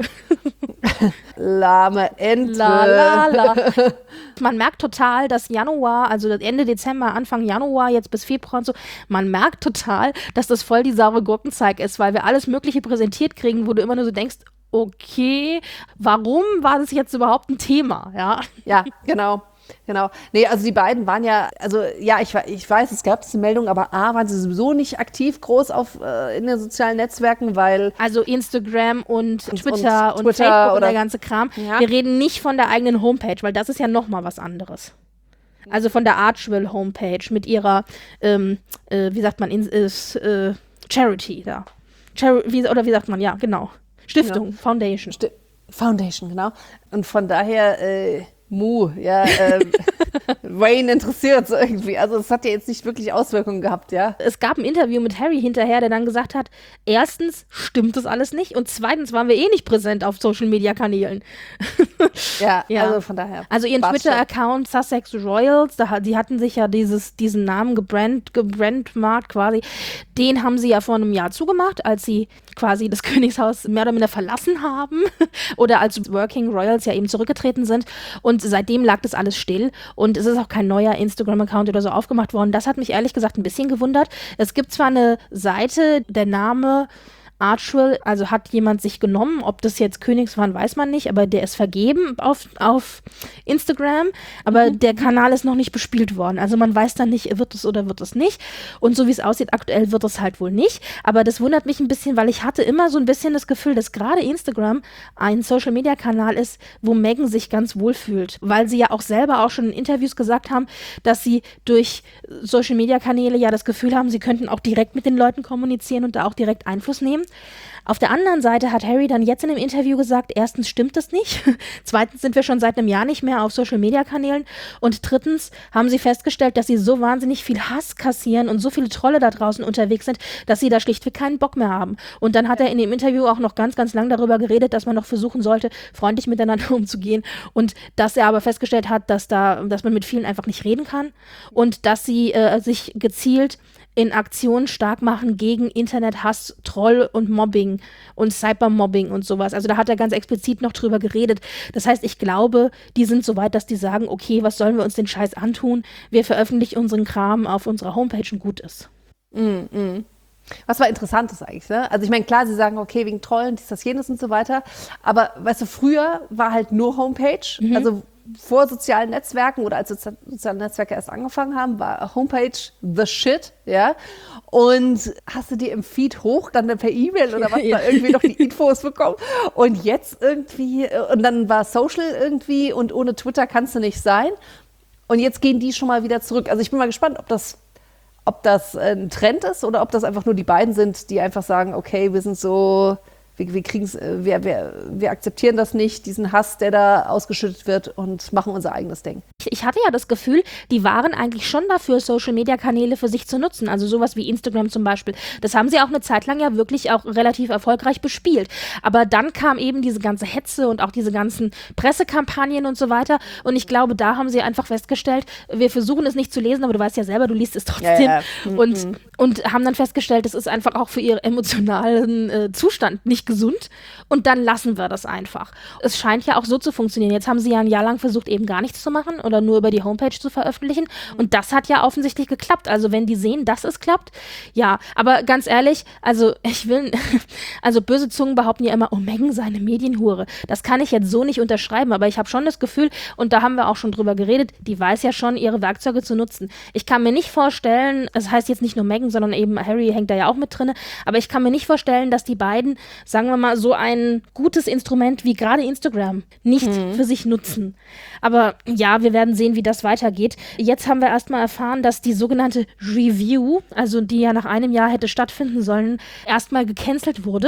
Lahme Ente. La, la, la. Man merkt total, dass Januar, also das Ende Dezember, Anfang Januar, jetzt bis Februar und so, man merkt total, dass das voll die saure Gurkenzeit ist, weil wir alles Mögliche präsentiert kriegen, wo du immer nur so denkst, okay, warum war das jetzt überhaupt ein Thema? Ja, Ja, genau. Genau. Nee, also die beiden waren ja, also ja, ich, ich weiß, es gab diese Meldung, aber A, waren sie sowieso nicht aktiv groß auf, äh, in den sozialen Netzwerken, weil also Instagram und, Und- Twitter und, und Twitter Facebook und oder- der ganze Kram. Ja. Wir reden nicht von der eigenen Homepage, weil das ist ja nochmal was anderes. Also von der Archwell Homepage mit ihrer, ähm, äh, wie sagt man, in, ist, äh, Charity da. Chari wie, oder wie sagt man, ja, genau. Stiftung, Foundation. Sti- Foundation, genau. Und von daher, äh, Mu, ja, ähm, Wayne interessiert es irgendwie. Also es hat ja jetzt nicht wirklich Auswirkungen gehabt, ja. Es gab ein Interview mit Harry hinterher, der dann gesagt hat, erstens stimmt das alles nicht und zweitens waren wir eh nicht präsent auf Social-Media-Kanälen. Ja, Ja. also von daher. Also ihren passt Twitter-Account Sussex Royals, da, hat- die hatten sich ja dieses, diesen Namen gebrand, gebrandmarkt quasi, den haben sie ja vor einem Jahr zugemacht, als sie quasi das Königshaus mehr oder minder verlassen haben oder als Working Royals ja eben zurückgetreten sind und seitdem lag das alles still und es ist auch kein neuer Instagram-Account oder so aufgemacht worden. Das hat mich ehrlich gesagt ein bisschen gewundert. Es gibt zwar eine Seite, der Name Archwell, also hat jemand sich genommen, ob das jetzt Königs waren, weiß man nicht, aber der ist vergeben auf, auf Instagram, aber Mhm. der Kanal ist noch nicht bespielt worden, also man weiß dann nicht, wird es oder wird es nicht und so wie es aussieht aktuell wird es halt wohl nicht, aber das wundert mich ein bisschen, weil ich hatte immer so ein bisschen das Gefühl, dass gerade Instagram ein Social-Media-Kanal ist, wo Meghan sich ganz wohl fühlt, weil sie ja auch selber auch schon in Interviews gesagt haben, dass sie durch Social-Media-Kanäle ja das Gefühl haben, sie könnten auch direkt mit den Leuten kommunizieren und da auch direkt Einfluss nehmen. Auf der anderen Seite hat Harry dann jetzt in dem Interview gesagt, erstens stimmt das nicht, zweitens sind wir schon seit einem Jahr nicht mehr auf Social-Media-Kanälen und drittens haben sie festgestellt, dass sie so wahnsinnig viel Hass kassieren und so viele Trolle da draußen unterwegs sind, dass sie da schlichtweg keinen Bock mehr haben. Und dann hat er in dem Interview auch noch ganz, ganz lang darüber geredet, dass man noch versuchen sollte, freundlich miteinander umzugehen und dass er aber festgestellt hat, dass da, dass man mit vielen einfach nicht reden kann und dass sie äh, sich gezielt in Aktionen stark machen gegen Internethass, Troll und Mobbing und Cybermobbing und sowas. Also da hat er ganz explizit noch drüber geredet. Das heißt, ich glaube, die sind so weit, dass die sagen, okay, was sollen wir uns den Scheiß antun? Wir veröffentlichen unseren Kram auf unserer Homepage und gut ist. Mm, mm. Was war interessant ist eigentlich, ne? Also ich meine, klar, sie sagen, okay, wegen Trollen, dies, das, jenes und so weiter. Aber weißt du, früher war halt nur Homepage. Mhm. Also vor sozialen Netzwerken oder als sozi- soziale Netzwerke erst angefangen haben, war Homepage the shit, ja. Und hast du dir im Feed hoch, dann per E-Mail oder was, ja. da irgendwie noch die Infos bekommen. Und jetzt irgendwie, und dann war Social irgendwie und ohne Twitter kannst du nicht sein. Und jetzt gehen die schon mal wieder zurück. Also ich bin mal gespannt, ob das Ob das ein Trend ist oder ob das einfach nur die beiden sind, die einfach sagen, okay, wir sind so, wir, wir kriegen's, wir, wir, wir akzeptieren das nicht, diesen Hass, der da ausgeschüttet wird und machen unser eigenes Ding. Ich, ich hatte ja das Gefühl, die waren eigentlich schon dafür, Social-Media-Kanäle für sich zu nutzen, also sowas wie Instagram zum Beispiel. Das haben sie auch eine Zeit lang ja wirklich auch relativ erfolgreich bespielt. Aber dann kam eben diese ganze Hetze und auch diese ganzen Pressekampagnen und so weiter und ich glaube, da haben sie einfach festgestellt, wir versuchen es nicht zu lesen, aber du weißt ja selber, du liest es trotzdem. Ja, ja. Mhm. Und, und haben dann festgestellt, das ist einfach auch für ihren emotionalen äh, Zustand nicht gesund und dann lassen wir das einfach. Es scheint ja auch so zu funktionieren. Jetzt haben sie ja ein Jahr lang versucht, eben gar nichts zu machen oder nur über die Homepage zu veröffentlichen und das hat ja offensichtlich geklappt. Also wenn die sehen, dass es klappt, ja. Aber ganz ehrlich, also ich will, also böse Zungen behaupten ja immer, oh Megan sei eine Medienhure. Das kann ich jetzt so nicht unterschreiben, aber ich habe schon das Gefühl, und da haben wir auch schon drüber geredet, die weiß ja schon, ihre Werkzeuge zu nutzen. Ich kann mir nicht vorstellen, das heißt jetzt nicht nur Megan, sondern eben Harry hängt da ja auch mit drin, aber ich kann mir nicht vorstellen, dass die beiden, sagen wir mal, so ein gutes Instrument wie gerade Instagram nicht mhm. für sich nutzen. Aber ja, wir werden sehen, wie das weitergeht. Jetzt haben wir erstmal erfahren, dass die sogenannte Review, also die ja nach einem Jahr hätte stattfinden sollen, erstmal gecancelt wurde.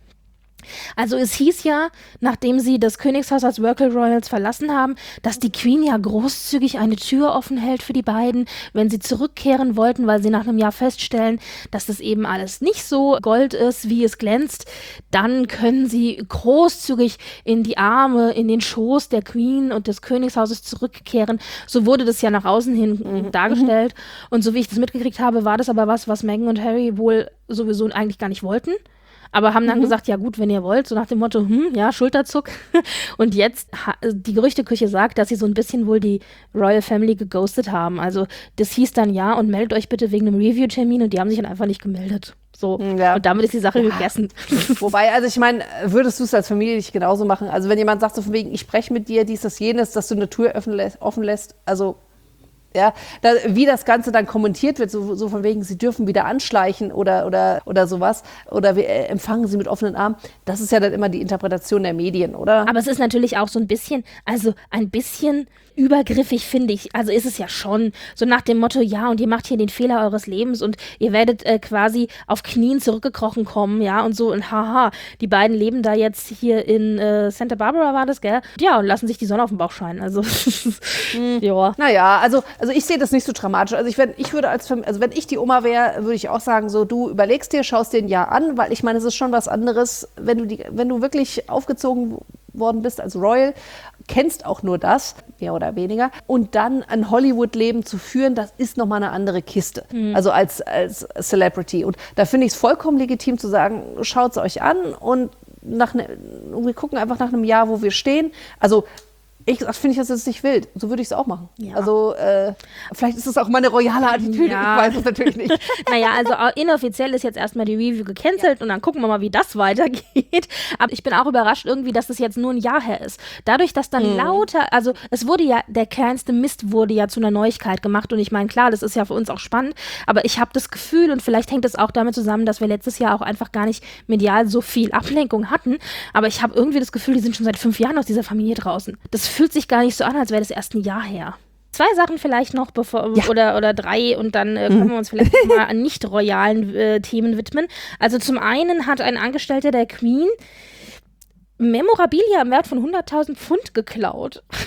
Also es hieß ja, nachdem sie das Königshaus als Workle Royals verlassen haben, dass die Queen ja großzügig eine Tür offen hält für die beiden, wenn sie zurückkehren wollten, weil sie nach einem Jahr feststellen, dass das eben alles nicht so Gold ist, wie es glänzt, dann können sie großzügig in die Arme, in den Schoß der Queen und des Königshauses zurückkehren. So wurde das ja nach außen hin mhm. dargestellt. Und so wie ich das mitgekriegt habe, war das aber was, was Meghan und Harry wohl sowieso eigentlich gar nicht wollten. Aber haben dann mhm. gesagt, ja gut, wenn ihr wollt, so nach dem Motto, hm, ja, Schulterzuck. Und jetzt, ha, die Gerüchteküche sagt, dass sie so ein bisschen wohl die Royal Family geghostet haben. Also das hieß dann, ja, und meldet euch bitte wegen einem Review-Termin und die haben sich dann einfach nicht gemeldet. So, ja. Und damit ist die Sache ja. gegessen. Wobei, also ich meine, würdest du es als Familie nicht genauso machen? Also wenn jemand sagt so von wegen, ich spreche mit dir, dies, das, jenes, dass du eine Tür offen lässt, offen lässt also ja, da, wie das Ganze dann kommentiert wird, so, so von wegen, sie dürfen wieder anschleichen oder, oder, oder sowas, oder wir empfangen sie mit offenen Armen, das ist ja dann immer die Interpretation der Medien, oder? Aber es ist natürlich auch so ein bisschen, also ein bisschen übergriffig, finde ich. Also ist es ja schon so nach dem Motto, ja, und ihr macht hier den Fehler eures Lebens und ihr werdet äh, quasi auf Knien zurückgekrochen kommen, ja, und so, und haha, die beiden leben da jetzt hier in äh, Santa Barbara, war das, gell? Ja, und lassen sich die Sonne auf den Bauch scheinen, also mhm. ja. Naja, also Also ich sehe das nicht so dramatisch. Also ich, wenn, ich würde als also wenn ich die Oma wäre, würde ich auch sagen, so du überlegst dir, schaust dir ein Jahr an, weil ich meine, es ist schon was anderes, wenn du die, wenn du wirklich aufgezogen worden bist als Royal, kennst auch nur das, mehr oder weniger, und dann ein Hollywood-Leben zu führen, das ist nochmal eine andere Kiste. Mhm. Also als, als Celebrity. Und da finde ich es vollkommen legitim zu sagen, schaut es euch an und nach ne, wir gucken einfach nach einem Jahr, wo wir stehen. Also ich finde ich das jetzt nicht wild. So würde ich es auch machen. Ja. Also äh, vielleicht ist es auch meine royale Attitüde. Ja. Ich weiß es natürlich nicht. Naja, also inoffiziell ist jetzt erstmal die Review gecancelt ja. und dann gucken wir mal, wie das weitergeht. Aber ich bin auch überrascht irgendwie, dass das jetzt nur ein Jahr her ist. Dadurch, dass dann mhm. lauter, also es wurde ja, der kleinste Mist wurde ja zu einer Neuigkeit gemacht und ich meine, klar, das ist ja für uns auch spannend, aber ich habe das Gefühl und vielleicht hängt es auch damit zusammen, dass wir letztes Jahr auch einfach gar nicht medial so viel Ablenkung hatten, aber ich habe irgendwie das Gefühl, die sind schon seit fünf Jahren aus dieser Familie draußen. Das fühlt sich gar nicht so an, als wäre das erst ein Jahr her. Zwei Sachen vielleicht noch, bevor ja. oder, oder drei und dann äh, können wir uns vielleicht noch mal an nicht royalen äh, Themen widmen. Also zum einen hat ein Angestellter der Queen Memorabilia im Wert von hunderttausend Pfund geklaut.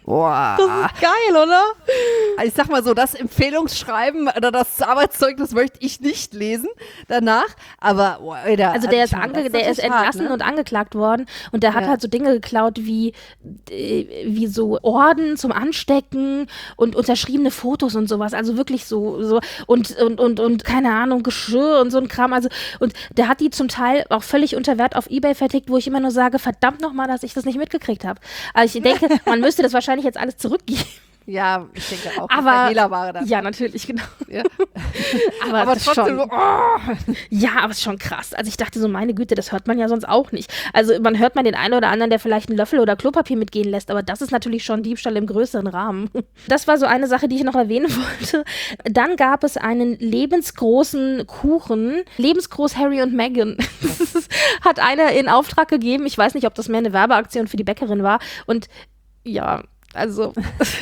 Boah. Das ist geil, oder? Also ich sag mal so, das Empfehlungsschreiben oder das Arbeitszeugnis möchte ich nicht lesen danach. Aber, boah, Alter, Also der ist, ich meine, ange das der ist natürlich hart, entlassen ne? und angeklagt worden und der hat Ja. halt so Dinge geklaut wie, äh, wie so Orden zum Anstecken und unterschriebene Fotos und sowas. Also wirklich so, so und, und, und, und keine Ahnung, Geschirr und so ein Kram. Also, und der hat die zum Teil auch völlig unter Wert auf eBay vertickt, wo ich immer nur sage, verdammt nochmal, dass ich das nicht mitgekriegt habe. Also ich denke, man müsste das wahrscheinlich jetzt alles zurückgeben. Ja, ich denke auch. Aber Fehlerware dann. ja, natürlich, genau. Ja. Aber, Aber das ist trotzdem schon, so, oh. ja, aber es ist schon krass. Also ich dachte so, meine Güte, das hört man ja sonst auch nicht. Also man hört mal den einen oder anderen, der vielleicht einen Löffel oder Klopapier mitgehen lässt, aber das ist natürlich schon Diebstahl im größeren Rahmen. Das war so eine Sache, die ich noch erwähnen wollte. Dann gab es einen lebensgroßen Kuchen, lebensgroß Harry und Meghan. Hat einer in Auftrag gegeben. Ich weiß nicht, ob das mehr eine Werbeaktion für die Bäckerin war. Und ja, also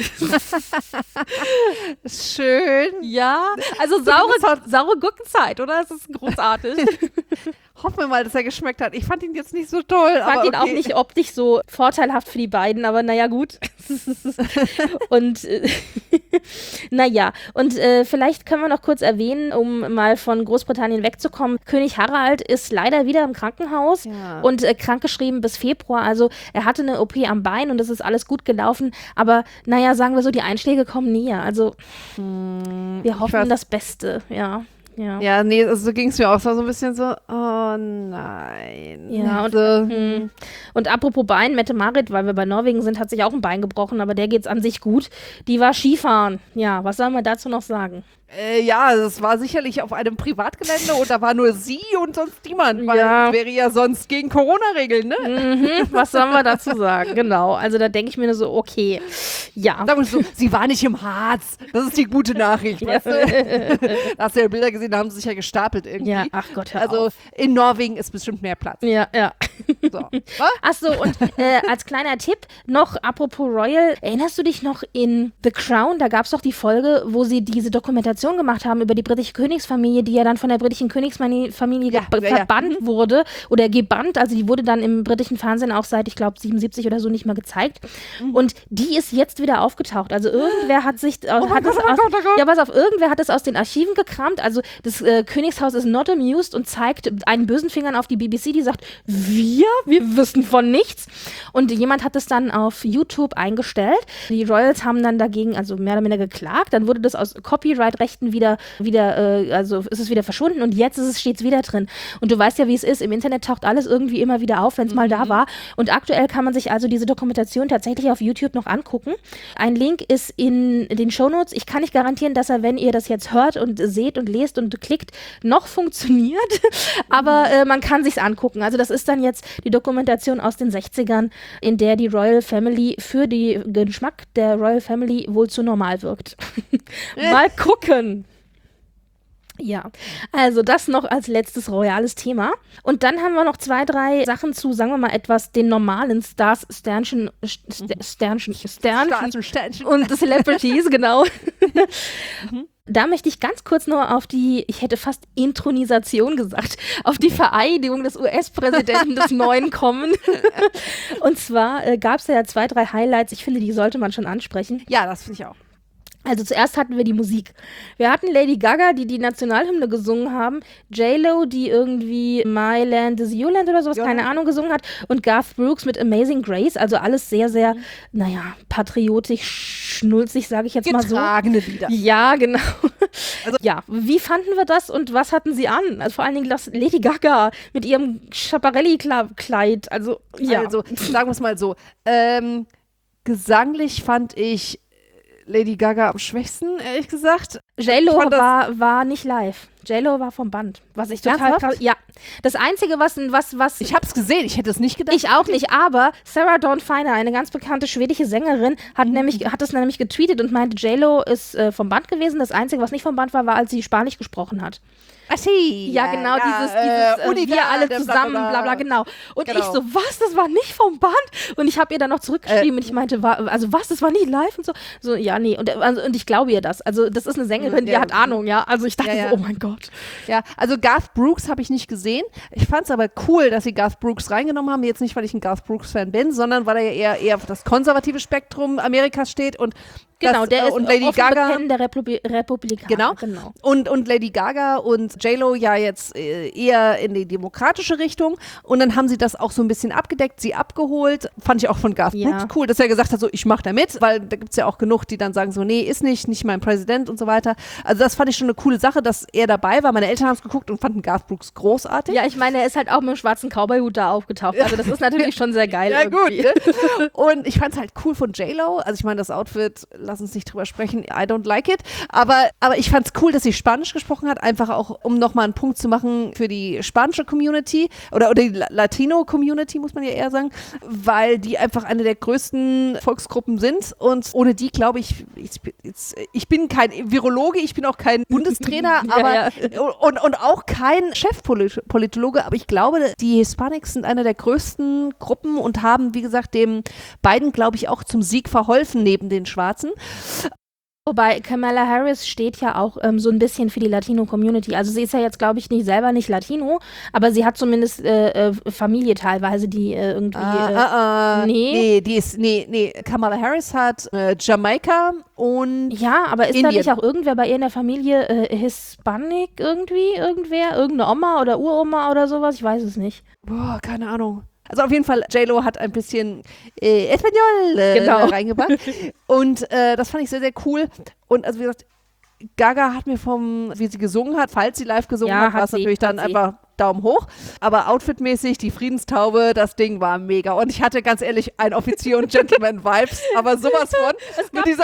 Schön. ja, also saure, saure Gurkenzeit, oder? Das ist großartig. Hoffen wir mal, dass er geschmeckt hat. Ich fand ihn jetzt nicht so toll. Ich fand aber ihn okay. auch nicht optisch so vorteilhaft für die beiden, aber naja, gut. und äh, naja, und äh, vielleicht können wir noch kurz erwähnen, um mal von Großbritannien wegzukommen, König Harald ist leider wieder im Krankenhaus Ja. und äh, krankgeschrieben bis Februar. Also er hatte eine O P am Bein und es ist alles gut gelaufen, aber naja, sagen wir so, die Einschläge kommen näher. Also wir hoffen weiß- das Beste, ja. Ja. Ja, nee, also so ging es mir auch. Es war so ein bisschen so, oh nein. Ja, und, so, hm. und apropos Bein, Mette-Marit, weil wir bei Norwegen sind, hat sich auch ein Bein gebrochen, aber der geht's an sich gut. Die war Skifahren. Ja, was soll man dazu noch sagen? äh, ja, es war sicherlich auf einem Privatgelände und da war nur sie und sonst niemand, weil Ja. es wäre ja sonst gegen Corona-Regeln, ne? Mhm, was sollen wir dazu sagen? Genau, also da denke ich mir nur so, okay, ja. Da muss ich so, sie war nicht im Harz. Das ist die gute Nachricht, weißt du? Da hast du ja Bilder gesehen, da haben sie sich ja gestapelt irgendwie. Ja, ach Gott, hör Also auf. in Norwegen ist bestimmt mehr Platz. Ja, ja. So. Was? Ach so, und äh, als kleiner Tipp noch, apropos Royal, erinnerst du dich noch in The Crown, da gab es doch die Folge, wo sie diese Dokumentation gemacht haben über die britische Königsfamilie, die ja dann von der britischen Königsfamilie Ja, ge- ja, ja. verbannt wurde oder gebannt, also die wurde dann im britischen Fernsehen auch seit, ich glaube, siebenundsiebzig oder so nicht mehr gezeigt. Mhm. Und die ist jetzt wieder aufgetaucht. Also irgendwer hat sich, aus, hat Gott, es oh mein aus, Gott, oh Gott. ja, pass auf, irgendwer hat es aus den Archiven gekramt. Also das äh, Königshaus ist not amused und zeigt einen bösen Fingern auf die B B C, die sagt, wir, wir wissen von nichts. Und jemand hat es dann auf YouTube eingestellt. Die Royals haben dann dagegen, also mehr oder minder geklagt. Dann wurde das aus Copyright-Rechten wieder, wieder äh, also ist es wieder verschwunden und jetzt ist es, steht es wieder drin. Und du weißt ja, wie es ist. Im Internet taucht alles irgendwie immer wieder auf, wenn es mal da war. Und aktuell kann man sich also diese Dokumentation tatsächlich auf YouTube noch angucken. Ein Link ist in den Shownotes. Ich kann nicht garantieren, dass er, wenn ihr das jetzt hört und seht und lest und klickt, noch funktioniert. Aber äh, man kann sich's angucken. Also das ist dann jetzt die Dokumentation aus den sechzigern, in der die Royal Family für den Geschmack der Royal Family wohl zu normal wirkt. Mal gucken. Ja, also das noch als letztes royales Thema. Und dann haben wir noch zwei, drei Sachen zu, sagen wir mal, etwas den normalen Stars, Sternchen, St- Sternchen, Sternchen Sternchen, Sternchen. und Celebrities, genau. Da möchte ich ganz kurz nur auf die, ich hätte fast Intronisation gesagt, auf die Vereidigung des U S-Präsidenten des Neuen kommen. Und zwar äh, gab es ja zwei, drei Highlights. Ich finde, die sollte man schon ansprechen. Ja, das finde ich auch. Also zuerst hatten wir die Musik. Wir hatten Lady Gaga, die die Nationalhymne gesungen haben, J-Lo, die irgendwie My Land is Your Land oder sowas, Ja. keine Ahnung, gesungen hat, und Garth Brooks mit Amazing Grace, also alles sehr, sehr, naja, patriotisch, schnulzig, sage ich jetzt mal so. Getragene Lieder. Ja, genau. Also- ja, wie fanden wir das und was hatten sie an? Also vor allen Dingen das Lady Gaga mit ihrem Schiaparelli-Kleid, also ja. Also, sagen wir es mal so. Ähm, gesanglich fand ich Lady Gaga am schwächsten, ehrlich gesagt. J-Lo Ich fand das- war, war nicht live. J-Lo war vom Band. Was ich total Ernsthaft? krass. Ja. Das Einzige, was, was, was Ich hab's gesehen, ich hätte es nicht gedacht. ich auch nicht, aber Sarah Dawn Finer, eine ganz bekannte schwedische Sängerin, hat Mhm. nämlich, hat es nämlich getweetet und meinte, J-Lo ist äh, vom Band gewesen. Das Einzige, was nicht vom Band war, war, als sie Spanisch gesprochen hat. Ach, sie. Ja, genau, dieses, dieses äh, Unidad, wir alle bla, bla, zusammen, bla. bla bla, genau. Und Genau. ich so, was, das war nicht vom Band? Und ich habe ihr dann noch zurückgeschrieben und ich meinte, war, also was, das war nicht live und so. So, ja, nee, und, also, und ich glaube ihr das. Also das ist eine Sängerin, die Ja. hat Ahnung, ja. Also ich dachte Ja, ja. so, oh mein Gott. Gott. Ja, also Garth Brooks habe ich nicht gesehen. Ich fand es aber cool, dass sie Garth Brooks reingenommen haben. Jetzt nicht, weil ich ein Garth Brooks-Fan bin, sondern weil er ja eher, eher auf das konservative Spektrum Amerikas steht und Genau, das, der äh, ist und Lady offen Gaga, bekennender Republi- Republikaner. genau. genau. Und, und Lady Gaga und J-Lo ja jetzt äh, eher in die demokratische Richtung. Und dann haben sie das auch so ein bisschen abgedeckt, sie abgeholt. Fand ich auch von Garth Ja. Brooks cool, dass er gesagt hat, so ich mach da mit, weil da gibt es ja auch genug, die dann sagen so, nee, ist nicht, nicht mein Präsident und so weiter. Also das fand ich schon eine coole Sache, dass er dabei war. Meine Eltern haben es geguckt und fanden Garth Brooks großartig. Ja, ich meine, er ist halt auch mit dem schwarzen Cowboy-Hut da aufgetaucht. Also das ist natürlich schon sehr geil. Ja, irgendwie. gut. Und ich fand es halt cool von J-Lo. Also ich meine, das Outfit, lass uns nicht drüber sprechen, I don't like it. Aber, aber ich fand es cool, dass sie Spanisch gesprochen hat, einfach auch, um nochmal einen Punkt zu machen für die spanische Community oder, oder die La- Latino-Community, muss man ja eher sagen, weil die einfach eine der größten Volksgruppen sind und ohne die, glaube ich, ich, jetzt, ich bin kein Virologe, ich bin auch kein Bundestrainer, Ja, aber ja. Und, und auch kein Chefpolitologe, aber ich glaube, die Hispanics sind eine der größten Gruppen und haben, wie gesagt, dem beiden, glaube ich, auch zum Sieg verholfen neben den Schwarzen. Wobei Kamala Harris steht ja auch ähm, so ein bisschen für die Latino-Community. Also sie ist ja jetzt, glaube ich, nicht selber nicht Latino, aber sie hat zumindest äh, äh, Familie teilweise, die äh, irgendwie... Ah, äh, ah, ah. nee. Nee, die ist, nee, nee, Kamala Harris hat äh, Jamaika und ja, aber ist Indien. da nicht auch irgendwer bei ihr in der Familie äh, Hispanic irgendwie? Irgendwer? Irgendeine Oma oder Uroma oder sowas? Ich weiß es nicht. boah, keine Ahnung. Also auf jeden Fall, J-Lo hat ein bisschen äh, Espanol äh, Genau. reingebracht. Und äh, das fand ich sehr, sehr cool. Und also wie gesagt, Gaga hat mir vom, wie sie gesungen hat, falls sie live gesungen Ja, hat, war hat es sie, natürlich dann hat sie. einfach Daumen hoch. Aber outfitmäßig, die Friedenstaube, das Ding war mega. Und ich hatte ganz ehrlich ein Offizier- und Gentleman-Vibes, aber sowas von. mit dieser,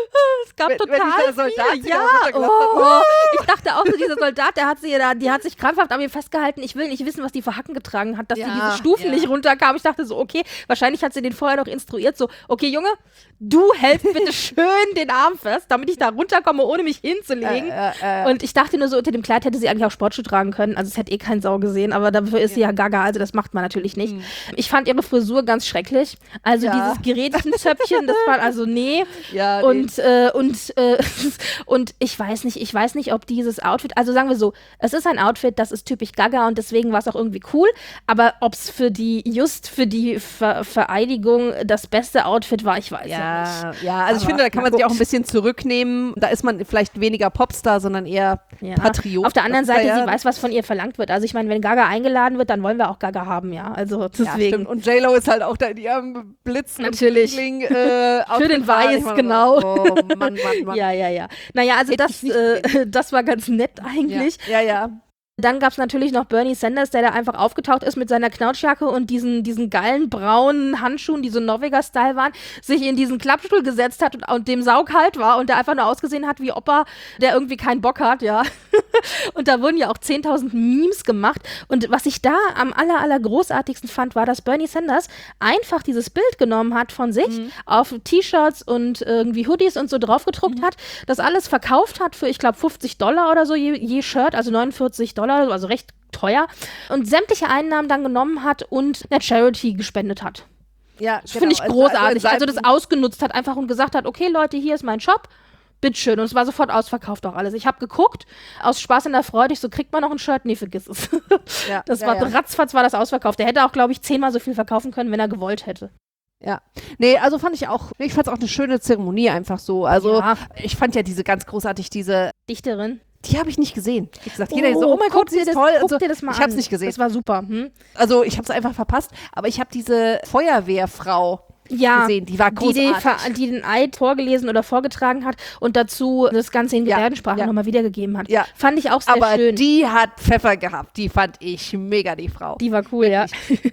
Es gab wenn- wenn total dieser Soldat viel. sie Ja, da runtergelassen oh, hat. oh. Ich dachte auch so, dieser Soldat, der hat sie da, die hat sich krampfhaft an mir festgehalten. Ich will nicht wissen, was die für Hacken getragen hat, dass Ja, sie diese Stufen ja. nicht runterkam. Ich dachte so, okay, wahrscheinlich hat sie den vorher noch instruiert, so, okay, Junge, du hältst bitte schön den Arm fest, damit ich da runterkomme, ohne mich hinzulegen. Äh, äh, äh. Und ich dachte nur so, unter dem Kleid hätte sie eigentlich auch Sportschuhe tragen können. Also es hätte eh kein Sau gesehen, aber dafür ist sie ja Gaga, also das macht man natürlich nicht. Ich fand ihre Frisur ganz schrecklich. Also Ja. dieses Gerätchenzöpfchen, das war also nee. Ja, nee. Und, äh, und, äh, und ich weiß nicht, ich weiß nicht, ob dieses Outfit, also sagen wir so, es ist ein Outfit, das ist typisch Gaga und deswegen war es auch irgendwie cool, aber ob es für die, just für die Ver Vereidigung das beste Outfit war, ich weiß ja, Ja, nicht. ja, also ich Aber finde, da kann na man sich auch gut. ein bisschen zurücknehmen. Da ist man vielleicht weniger Popstar, sondern eher Ja. Patriot. Auf der anderen Das ist Seite, ja, sie weiß, was von ihr verlangt wird. Also ich meine, wenn Gaga eingeladen wird, dann wollen wir auch Gaga haben, ja. Also Ja, deswegen. stimmt. Und J-Lo ist halt auch da in ihrem Blitz. Natürlich. Und Bling, äh, Für den Outfit. Weiß, Ich meine, genau. Oh, Mann, Mann, Mann. Ja, ja, ja. Naja, also Hätte das, ich nicht äh, das war ganz nett eigentlich. Ja, ja. ja. Dann gab es natürlich noch Bernie Sanders, der da einfach aufgetaucht ist mit seiner Knautschjacke und diesen, diesen geilen braunen Handschuhen, die so Norweger-Style waren, sich in diesen Klappstuhl gesetzt hat und, und dem saukalt war und der einfach nur ausgesehen hat wie Opa, der irgendwie keinen Bock hat, ja. Und da wurden ja auch zehntausend Memes gemacht. Und was ich da am aller, aller großartigsten fand, war, dass Bernie Sanders einfach dieses Bild genommen hat von sich, Mhm. auf T-Shirts und irgendwie Hoodies und so draufgedruckt Mhm. hat, das alles verkauft hat für, ich glaube, fünfzig Dollar oder so je, je Shirt, also neunundvierzig Dollar, also recht teuer. Und sämtliche Einnahmen dann genommen hat und einer Charity gespendet hat. ja Das finde ich genau. großartig. Also, Also, das ausgenutzt hat einfach und gesagt hat, okay Leute, hier ist mein Shop. Bitteschön. Und es war sofort ausverkauft auch alles. Ich habe geguckt, aus Spaß in der Freude, ich so, kriegt man noch ein Shirt? Nee, vergiss es. Ja, Das ja, war ja. ratzfatz war das ausverkauft. Der hätte auch, glaube ich, zehnmal so viel verkaufen können, wenn er gewollt hätte. Ja. Nee, also fand ich auch, ich fand es auch eine schöne Zeremonie einfach so. Also Ja. ich fand ja diese ganz großartig, diese, Dichterin. die habe ich nicht gesehen. Wie gesagt, jeder so, oh mein guck Gott, sie dir ist das, toll. Guck Also, dir das mal ich an. habe es nicht gesehen. Das war super. Hm? Also ich habe es einfach verpasst. Aber ich habe diese Feuerwehrfrau Ja, gesehen. Die war die, die, großartig. ver- die den Eid vorgelesen oder vorgetragen hat und dazu das Ganze in Ja, Gebärdensprache ja. nochmal wiedergegeben hat. Ja. Fand ich auch sehr Aber schön. die hat Pfeffer gehabt. Die fand ich mega, die Frau. Die war cool, ja.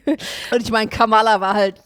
Und ich meine, Kamala war halt,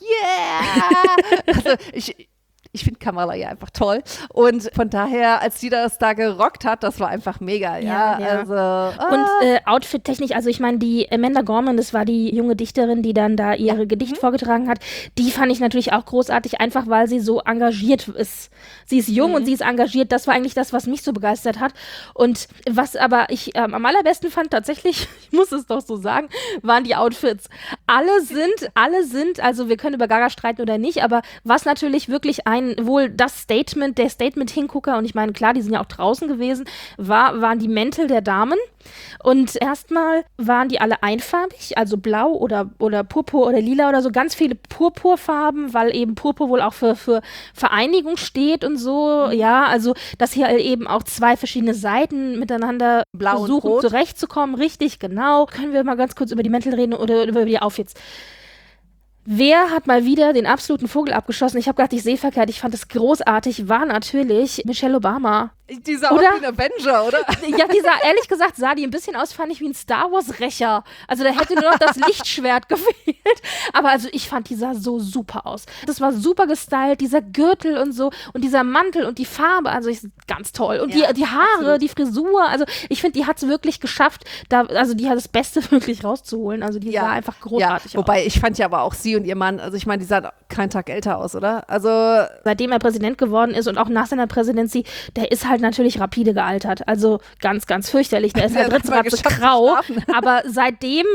yeah! Also ich, ich finde Kamala ja einfach toll. Und von daher, als die das da gerockt hat, das war einfach mega, ja. Ja, ja. Also, ah. Und äh, Outfit-technisch, also ich meine, die Amanda Gorman, das war die junge Dichterin, die dann da ihre Mhm. Gedicht vorgetragen hat, die fand ich natürlich auch großartig, einfach weil sie so engagiert ist. Sie ist jung Mhm. und sie ist engagiert, das war eigentlich das, was mich so begeistert hat. Und was aber ich ähm, am allerbesten fand, tatsächlich, ich muss es doch so sagen, waren die Outfits. Alle sind, alle sind, also wir können über Gaga streiten oder nicht, aber was natürlich wirklich ein mein, wohl das Statement, der Statement-Hingucker, und ich meine, klar, die sind ja auch draußen gewesen, war, waren die Mäntel der Damen. Und erstmal waren die alle einfarbig, also blau oder, oder Purpur oder lila oder so, ganz viele Purpurfarben, weil eben Purpur wohl auch für, für Vereinigung steht und so. Mhm. Ja, also, dass hier eben auch zwei verschiedene Seiten miteinander Blau versuchen und Rot. zurechtzukommen. Richtig, genau. Können wir mal ganz kurz über die Mäntel reden oder über die Outfits? Wer hat mal wieder den absoluten Vogel abgeschossen? Ich habe gedacht, ich sehe verkehrt. Ich fand es großartig. War natürlich Michelle Obama. Die sah aus wie ein Avenger, oder? Ja, die sah, ehrlich gesagt, sah die ein bisschen aus, fand ich, wie ein Star Wars-Rächer. Also da hätte nur noch das Lichtschwert gefehlt. Aber also ich fand, die sah so super aus. Das war super gestylt, dieser Gürtel und so und dieser Mantel und die Farbe, also ich, ganz toll. Und ja, die, die Haare, absolut. die Frisur, also ich finde, die hat es wirklich geschafft, da, also die hat das Beste wirklich rauszuholen. Also die ja. sah einfach großartig ja. aus. Wobei, ich fand ja aber auch sie und ihr Mann, also ich meine, die sahen keinen Tag älter aus, oder? Also seitdem er Präsident geworden ist und auch nach seiner Präsidency, der ist halt natürlich rapide gealtert. Also ganz, ganz fürchterlich. Der ist ja drittratze grau. Aber seitdem...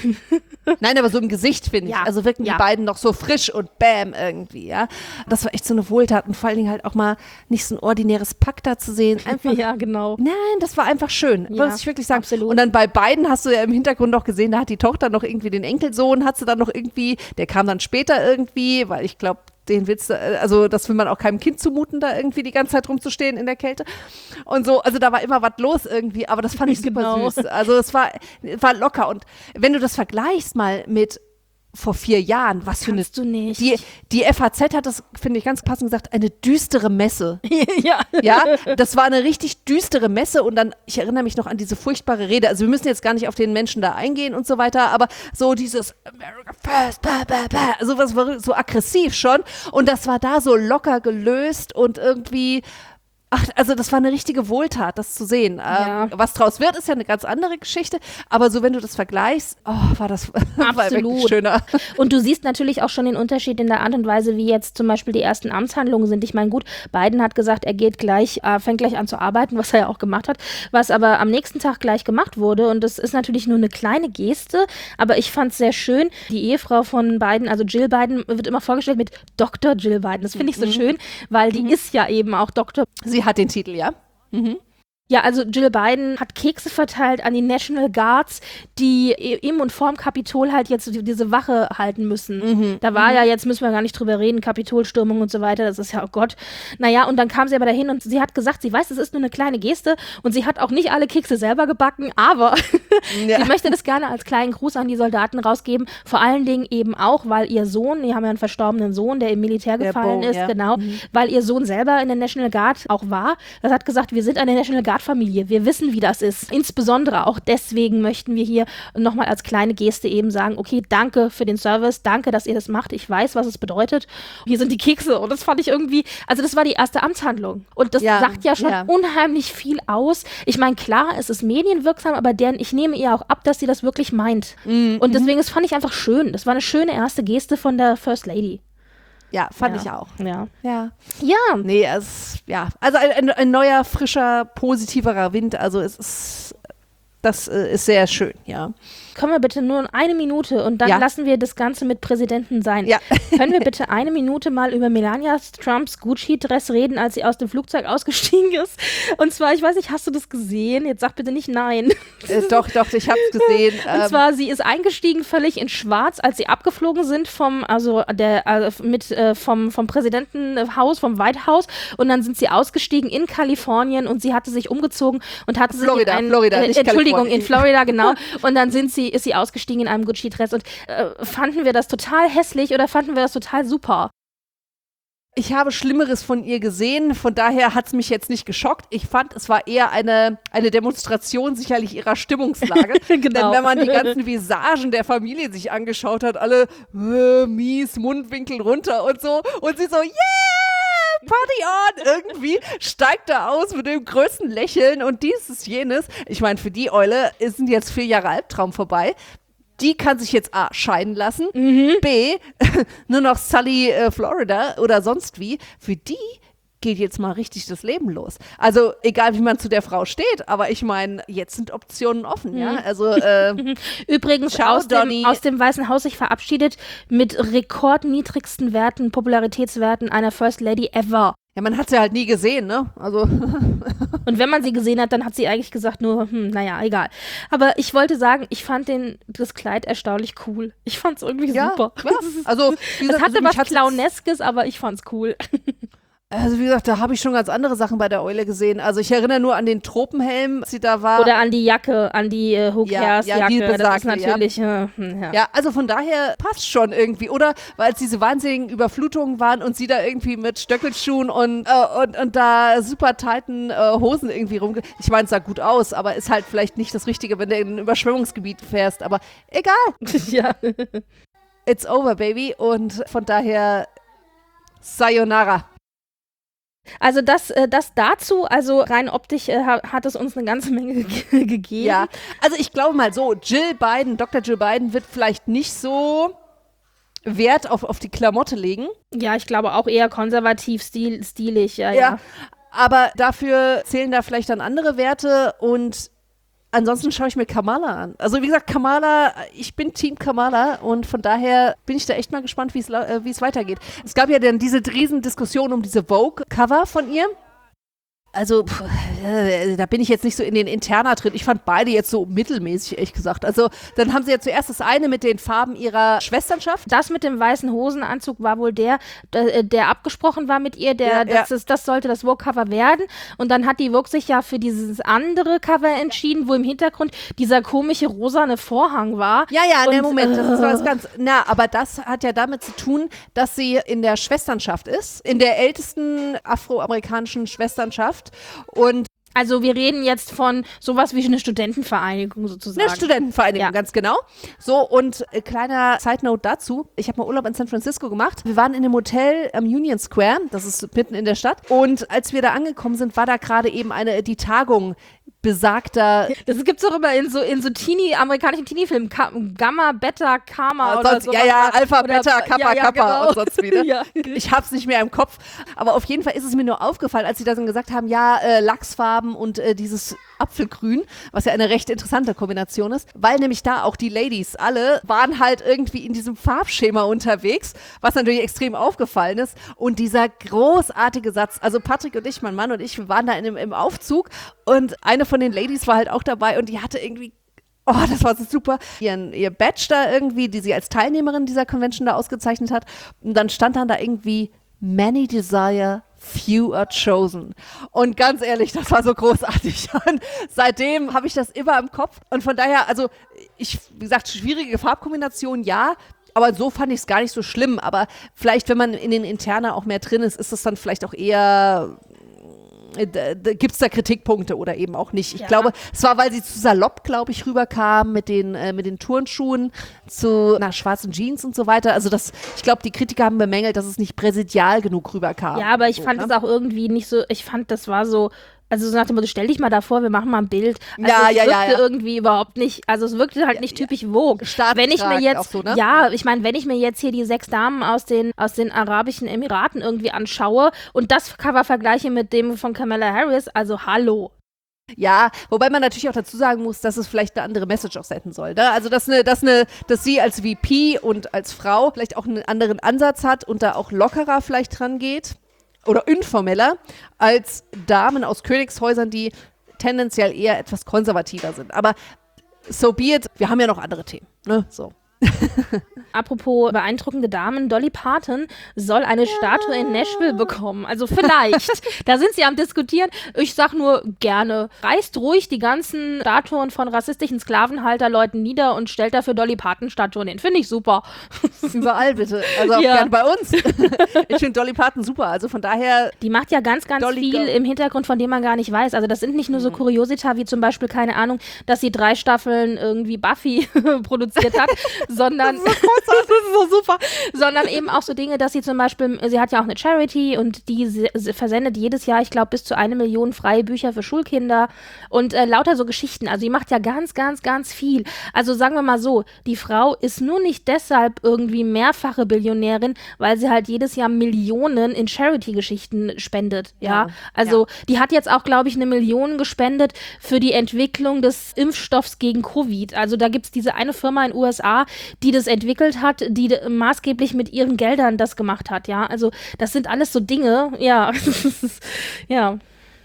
Nein, aber so im Gesicht, finde ich. Ja, Also wirken ja. die beiden noch so frisch und bam irgendwie, ja. Das war echt so eine Wohltat und vor allen Dingen halt auch mal nicht so ein ordinäres Pack da zu sehen. Einfach, ja, genau. Nein, das war einfach schön, Ja, muss ich wirklich sagen. absolut. Und dann bei beiden hast du ja im Hintergrund noch gesehen, da hat die Tochter noch irgendwie den Enkelsohn, hat sie dann noch irgendwie, der kam dann später irgendwie, weil ich glaube, den willst du, also das will man auch keinem Kind zumuten, da irgendwie die ganze Zeit rumzustehen in der Kälte und so, also da war immer was los irgendwie, aber das fand ich super Genau. süß, also es war, war locker und wenn du das vergleichst mal mit vor vier Jahren, was für eine, Kannst du nicht. die, die F A Z hat das, finde ich ganz passend gesagt, eine düstere Messe. ja. Ja, das war eine richtig düstere Messe und dann, ich erinnere mich noch an diese furchtbare Rede, also wir müssen jetzt gar nicht auf den Menschen da eingehen und so weiter, aber so dieses America First, blah, blah, blah, also was war so aggressiv schon und das war da so locker gelöst und irgendwie, ach, also das war eine richtige Wohltat, das zu sehen. Ja. Ähm, was draus wird, ist ja eine ganz andere Geschichte, aber so wenn du das vergleichst, oh, war das war wirklich Absolut. schöner. Und du siehst natürlich auch schon den Unterschied in der Art und Weise, wie jetzt zum Beispiel die ersten Amtshandlungen sind. Ich meine, gut, Biden hat gesagt, er geht gleich, äh, fängt gleich an zu arbeiten, was er ja auch gemacht hat, was aber am nächsten Tag gleich gemacht wurde. Und das ist natürlich nur eine kleine Geste, aber ich fand es sehr schön. Die Ehefrau von Biden, also Jill Biden, wird immer vorgestellt mit Doktor Jill Biden. Das finde ich so Mhm. schön, weil die Mhm. ist ja eben auch Doktor. Sie hat den Titel, ja? Mhm. Ja, also Jill Biden hat Kekse verteilt an die National Guards, die im und vorm Kapitol halt jetzt diese Wache halten müssen. Mhm. Da war ja, jetzt müssen wir gar nicht drüber reden, Kapitolstürmung und so weiter, das ist ja, oh Gott. Naja, und dann kam sie aber dahin und sie hat gesagt, sie weiß, es ist nur eine kleine Geste und sie hat auch nicht alle Kekse selber gebacken, aber Ja. sie möchte das gerne als kleinen Gruß an die Soldaten rausgeben, vor allen Dingen eben auch, weil ihr Sohn, die haben ja einen verstorbenen Sohn, der im Militär Der gefallen Bo, ist, ja. genau, Mhm. weil ihr Sohn selber in der National Guard auch war. Das hat gesagt, wir sind eine National Guard Familie. Wir wissen, wie das ist. Insbesondere auch deswegen möchten wir hier nochmal als kleine Geste eben sagen, okay, danke für den Service, danke, dass ihr das macht. Ich weiß, was es bedeutet. Hier sind die Kekse und das fand ich irgendwie, also das war die erste Amtshandlung. Und das Ja, sagt ja schon ja. unheimlich viel aus. Ich meine, klar, es ist medienwirksam, aber deren, ich nehme ihr auch ab, dass sie das wirklich meint. Mhm. Und deswegen, das fand ich einfach schön. Das war eine schöne erste Geste von der First Lady. Ja, fand Ja. ich auch. Ja. Ja. Ja, Nee, es, ja. Also ein, ein, ein neuer, frischer, positiverer Wind. Also es ist, das äh, ist sehr schön, ja. können wir bitte nur eine Minute und dann Ja. lassen wir das Ganze mit Präsidenten sein. Ja. Können wir bitte eine Minute mal über Melania Trumps Gucci-Dress reden, als sie aus dem Flugzeug ausgestiegen ist? Und zwar, ich weiß nicht, hast du das gesehen? Jetzt sag bitte nicht nein. Äh, doch, doch, ich hab's gesehen. Und Ähm, zwar, sie ist eingestiegen völlig in schwarz, als sie abgeflogen sind vom, also der, also mit, äh, vom, vom Präsidentenhaus, vom White House. Und dann sind sie ausgestiegen in Kalifornien und sie hatte sich umgezogen und hatte Florida, sich in einen, Florida, äh, nicht Entschuldigung, Kalifornien. in Florida, genau. Und dann sind sie, ist sie ausgestiegen in einem Gucci-Dress. Und äh, fanden wir das total hässlich oder fanden wir das total super? Ich habe Schlimmeres von ihr gesehen, von daher hat es mich jetzt nicht geschockt. Ich fand, es war eher eine, eine Demonstration sicherlich ihrer Stimmungslage. Genau. Denn wenn man die ganzen Visagen der Familie sich angeschaut hat, alle äh, mies, Mundwinkel runter und so, und sie so, yeah, Party on, irgendwie steigt er aus mit dem größten Lächeln und dieses, jenes. Ich meine, für die Eule sind jetzt vier Jahre Albtraum vorbei. Die kann sich jetzt A, scheiden lassen, Mhm. B, nur noch Sully, äh, Florida oder sonst wie. Für die geht jetzt mal richtig das Leben los. Also egal, wie man zu der Frau steht, aber ich meine, jetzt sind Optionen offen, mhm. ja. Also äh, übrigens ciao, aus, dem, aus dem Weißen Haus sich verabschiedet mit rekordniedrigsten Werten, Popularitätswerten einer First Lady ever. Ja, man hat sie halt nie gesehen, ne? Also und wenn man sie gesehen hat, dann hat sie eigentlich gesagt nur, hm, naja, egal. Aber ich wollte sagen, ich fand den, das Kleid erstaunlich cool. Ich fand's irgendwie ja, super. Ja. Also, wie gesagt, es hatte also was Clowneskes, aber ich fand's cool. Also wie gesagt, da habe ich schon ganz andere Sachen bei der Eule gesehen. Also ich erinnere nur an den Tropenhelm, als sie da war. Oder an die Jacke, an die äh, Who Cares ja, ja, die Jacke. besagte, das ist natürlich, ja. Äh, ja. ja, also von daher passt schon irgendwie. Oder weil es diese wahnsinnigen Überflutungen waren und sie da irgendwie mit Stöckelschuhen und, äh, und, und da super tighten äh, Hosen irgendwie rum. Ich meine, es sah gut aus, aber ist halt vielleicht nicht das Richtige, wenn du in ein Überschwemmungsgebiet fährst. Aber egal. ja. It's over, baby. Und von daher Sayonara. Also das, äh, das dazu, also rein optisch äh, hat es uns eine ganze Menge ge- gegeben. Ja, also ich glaube mal so, Jill Biden, Doktor Jill Biden wird vielleicht nicht so Wert auf, auf die Klamotte legen. Ja, ich glaube auch eher konservativ, stil, stilig, ja, ja. ja. Aber dafür zählen da vielleicht dann andere Werte und ansonsten schaue ich mir Kamala an. Also wie gesagt, Kamala, ich bin Team Kamala und von daher bin ich da echt mal gespannt, wie es äh, wie es weitergeht. Es gab ja dann diese Riesendiskussion um diese Vogue-Cover von ihr. Also, pff, äh, da bin ich jetzt nicht so in den Interna drin. Ich fand beide jetzt so mittelmäßig, ehrlich gesagt. Also, dann haben sie ja zuerst das eine mit den Farben ihrer Schwesternschaft. Das mit dem weißen Hosenanzug war wohl der, der, der abgesprochen war mit ihr, der, ja, das, ja. Ist, das sollte das Vogue-Cover werden. Und dann hat die Vogue sich ja für dieses andere Cover entschieden, wo im Hintergrund dieser komische rosane Vorhang war. Ja, ja, Und, ne, Moment, das ist äh, was ganz, na, aber das hat ja damit zu tun, dass sie in der Schwesternschaft ist, in der ältesten afroamerikanischen Schwesternschaft. Und also wir reden jetzt von sowas wie eine Studentenvereinigung sozusagen. Eine Studentenvereinigung, ja. ganz genau. So, und äh, kleiner Side-Note dazu. Ich habe mal Urlaub in San Francisco gemacht. Wir waren in einem Hotel am Union Square, das ist mitten in der Stadt. Und als wir da angekommen sind, war da gerade eben eine die Tagung besagter. Das gibt's doch immer in so in so Teenie, amerikanischen Teenie-Filmen. Ka- Gamma, Beta, Karma Ja, oder sonst, so. ja, ja, Alpha, oder, Beta, Kappa, ja, ja, Kappa genau. und sonst wieder. ja. Ich hab's nicht mehr im Kopf. Aber auf jeden Fall ist es mir nur aufgefallen, als sie da dann gesagt haben, ja, äh, Lachsfarben und äh, dieses Apfelgrün, was ja eine recht interessante Kombination ist, weil nämlich da auch die Ladies alle waren halt irgendwie in diesem Farbschema unterwegs, was natürlich extrem aufgefallen ist. Und dieser großartige Satz, also Patrick und ich, mein Mann und ich, wir waren da in, im Aufzug und eine von den Ladies war halt auch dabei und die hatte irgendwie, oh, das war so super, ihren, ihr Badge da irgendwie, die sie als Teilnehmerin dieser Convention da ausgezeichnet hat. Und dann stand dann da irgendwie Many desire, few are chosen. Und ganz ehrlich, das war so großartig. Und seitdem habe ich das immer im Kopf. Und von daher, also ich, wie gesagt, schwierige Farbkombination, ja. Aber so fand ich es gar nicht so schlimm. Aber vielleicht, wenn man in den Interna auch mehr drin ist, ist das dann vielleicht auch eher, gibt es da Kritikpunkte oder eben auch nicht. Ich ja. glaube, es war, weil sie zu salopp, glaube ich, rüberkam mit den, äh, mit den Turnschuhen zu einer schwarzen Jeans und so weiter. Also das, ich glaube, die Kritiker haben bemängelt, dass es nicht präsidial genug rüberkam. Ja, aber ich so, fand es ne? auch irgendwie nicht so, ich fand, das war so, also so nach dem Motto, stell dich mal davor, wir machen mal ein Bild. Also Ja, es ja, wirkte ja, ja. irgendwie überhaupt nicht, also es wirkte halt nicht typisch Vogue. Wenn ich mir jetzt, auch so, ne? ja, ich meine, wenn ich mir jetzt hier die sechs Damen aus den, aus den Arabischen Emiraten irgendwie anschaue und das Cover vergleiche mit dem von Kamala Harris, also hallo. Ja, wobei man natürlich auch dazu sagen muss, dass es vielleicht eine andere Message auch senden soll. Ne? Also, dass, eine, dass, eine, dass sie als V P und als Frau vielleicht auch einen anderen Ansatz hat und da auch lockerer vielleicht dran geht oder informeller als Damen aus Königshäusern, die tendenziell eher etwas konservativer sind. Aber so be it, wir haben ja noch andere Themen. Ne? So. Apropos beeindruckende Damen, Dolly Parton soll eine ja. Statue in Nashville bekommen. Also vielleicht. Da sind sie am Diskutieren. Ich sag nur gerne. Reißt ruhig die ganzen Statuen von rassistischen Sklavenhalterleuten nieder und stellt dafür Dolly Parton Statuen hin. Finde ich super. Überall bitte. Also auch ja. gern bei uns. Ich finde Dolly Parton super. Also von daher. Die macht ja ganz, ganz Dolly viel Go. im Hintergrund, von dem man gar nicht weiß. Also das sind nicht nur so Kuriosita wie zum Beispiel, keine Ahnung, dass sie drei Staffeln irgendwie Buffy produziert hat, sondern das ist, so das ist so super, sondern eben auch so Dinge, dass sie zum Beispiel, sie hat ja auch eine Charity und die se- se- versendet jedes Jahr, ich glaube, bis zu eine Million freie Bücher für Schulkinder und äh, lauter so Geschichten. Also sie macht ja ganz, ganz, ganz viel. Also sagen wir mal so, die Frau ist nur nicht deshalb irgendwie mehrfache Billionärin, weil sie halt jedes Jahr Millionen in Charity-Geschichten spendet. Ja, Ja, also ja. die hat jetzt auch, glaube ich, eine Million gespendet für die Entwicklung des Impfstoffs gegen Covid. Also da gibt es diese eine Firma in den U S A, die das entwickelt hat, die d- maßgeblich mit ihren Geldern das gemacht hat. Ja, also das sind alles so Dinge, ja, ja.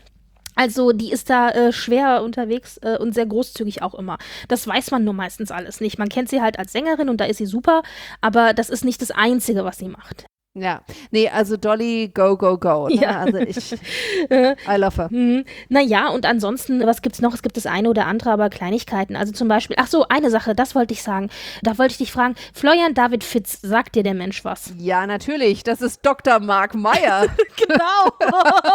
Also die ist da äh, schwer unterwegs äh, und sehr großzügig auch immer. Das weiß man nur meistens alles nicht. Man kennt sie halt als Sängerin und da ist sie super, aber das ist nicht das Einzige, was sie macht. Ja, nee, also Dolly, go, go, go. Ne? Ja. Also ich, I love her. Hm, naja, und ansonsten, was gibt's noch? Es gibt das eine oder andere, aber Kleinigkeiten. Also zum Beispiel, ach so, eine Sache, das wollte ich sagen. Da wollte ich dich fragen, Florian David Fitz, sagt dir der Mensch was? Ja, natürlich, das ist Doktor Mark Meyer. Genau.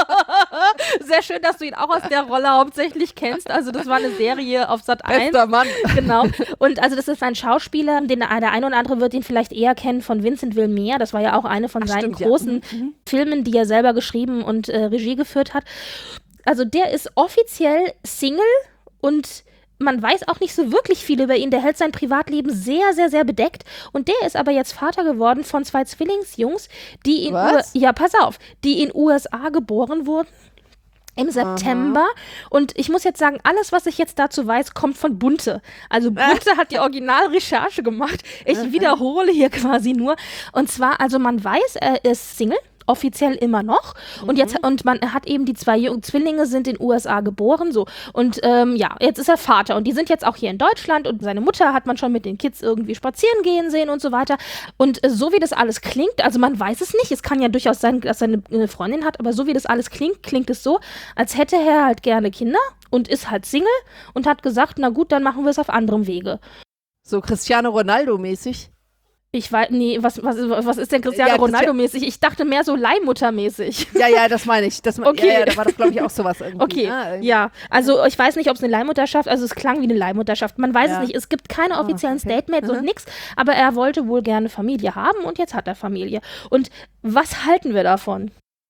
Sehr schön, dass du ihn auch aus der Rolle hauptsächlich kennst. Also das war eine Serie auf Sat eins. Bester Mann. Genau. Und also das ist ein Schauspieler, den der eine oder andere wird ihn vielleicht eher kennen von Vincent Wilmer. Das war ja auch eine von Ach, seinen stimmt, ja. großen Filmen, die er selber geschrieben und äh, Regie geführt hat. Also der ist offiziell Single und man weiß auch nicht so wirklich viel über ihn. Der hält sein Privatleben sehr, sehr, sehr bedeckt. Und der ist aber jetzt Vater geworden von zwei Zwillingsjungs, die in Was? U- ja, pass auf, die in U S A geboren wurden. Im September. Und ich muss jetzt sagen, alles, was ich jetzt dazu weiß, kommt von Bunte. Also Bunte hat die Originalrecherche gemacht. Ich wiederhole hier quasi nur. Und zwar, also man weiß, er ist Single. Offiziell immer noch. Und jetzt, und man hat eben die zwei Jung Zwillinge sind in U S A geboren, so. Und ähm, ja, jetzt ist er Vater. Und die sind jetzt auch hier in Deutschland und seine Mutter hat man schon mit den Kids irgendwie spazieren gehen sehen und so weiter. Und äh, so wie das alles klingt, also man weiß es nicht, es kann ja durchaus sein, dass er eine, eine Freundin hat, aber so wie das alles klingt, klingt es so, als hätte er halt gerne Kinder und ist halt Single und hat gesagt, na gut, dann machen wir es auf anderem Wege. So Cristiano Ronaldo-mäßig. Ich weiß, nee, was, was, was ist denn Cristiano Ja, Christi- Ronaldo-mäßig? Ich dachte mehr so Leihmutter-mäßig. Ja, ja, das meine ich. Das, Okay. Ja, ja, da war doch, glaube ich, auch sowas irgendwie. Okay, ne? Irgendwie. ja. Also ich weiß nicht, ob es eine Leihmutterschaft, also es klang wie eine Leihmutterschaft. Man weiß Ja. es nicht. Es gibt keine offiziellen okay. Statements und Mhm. nix, aber er wollte wohl gerne Familie haben und jetzt hat er Familie. Und was halten wir davon?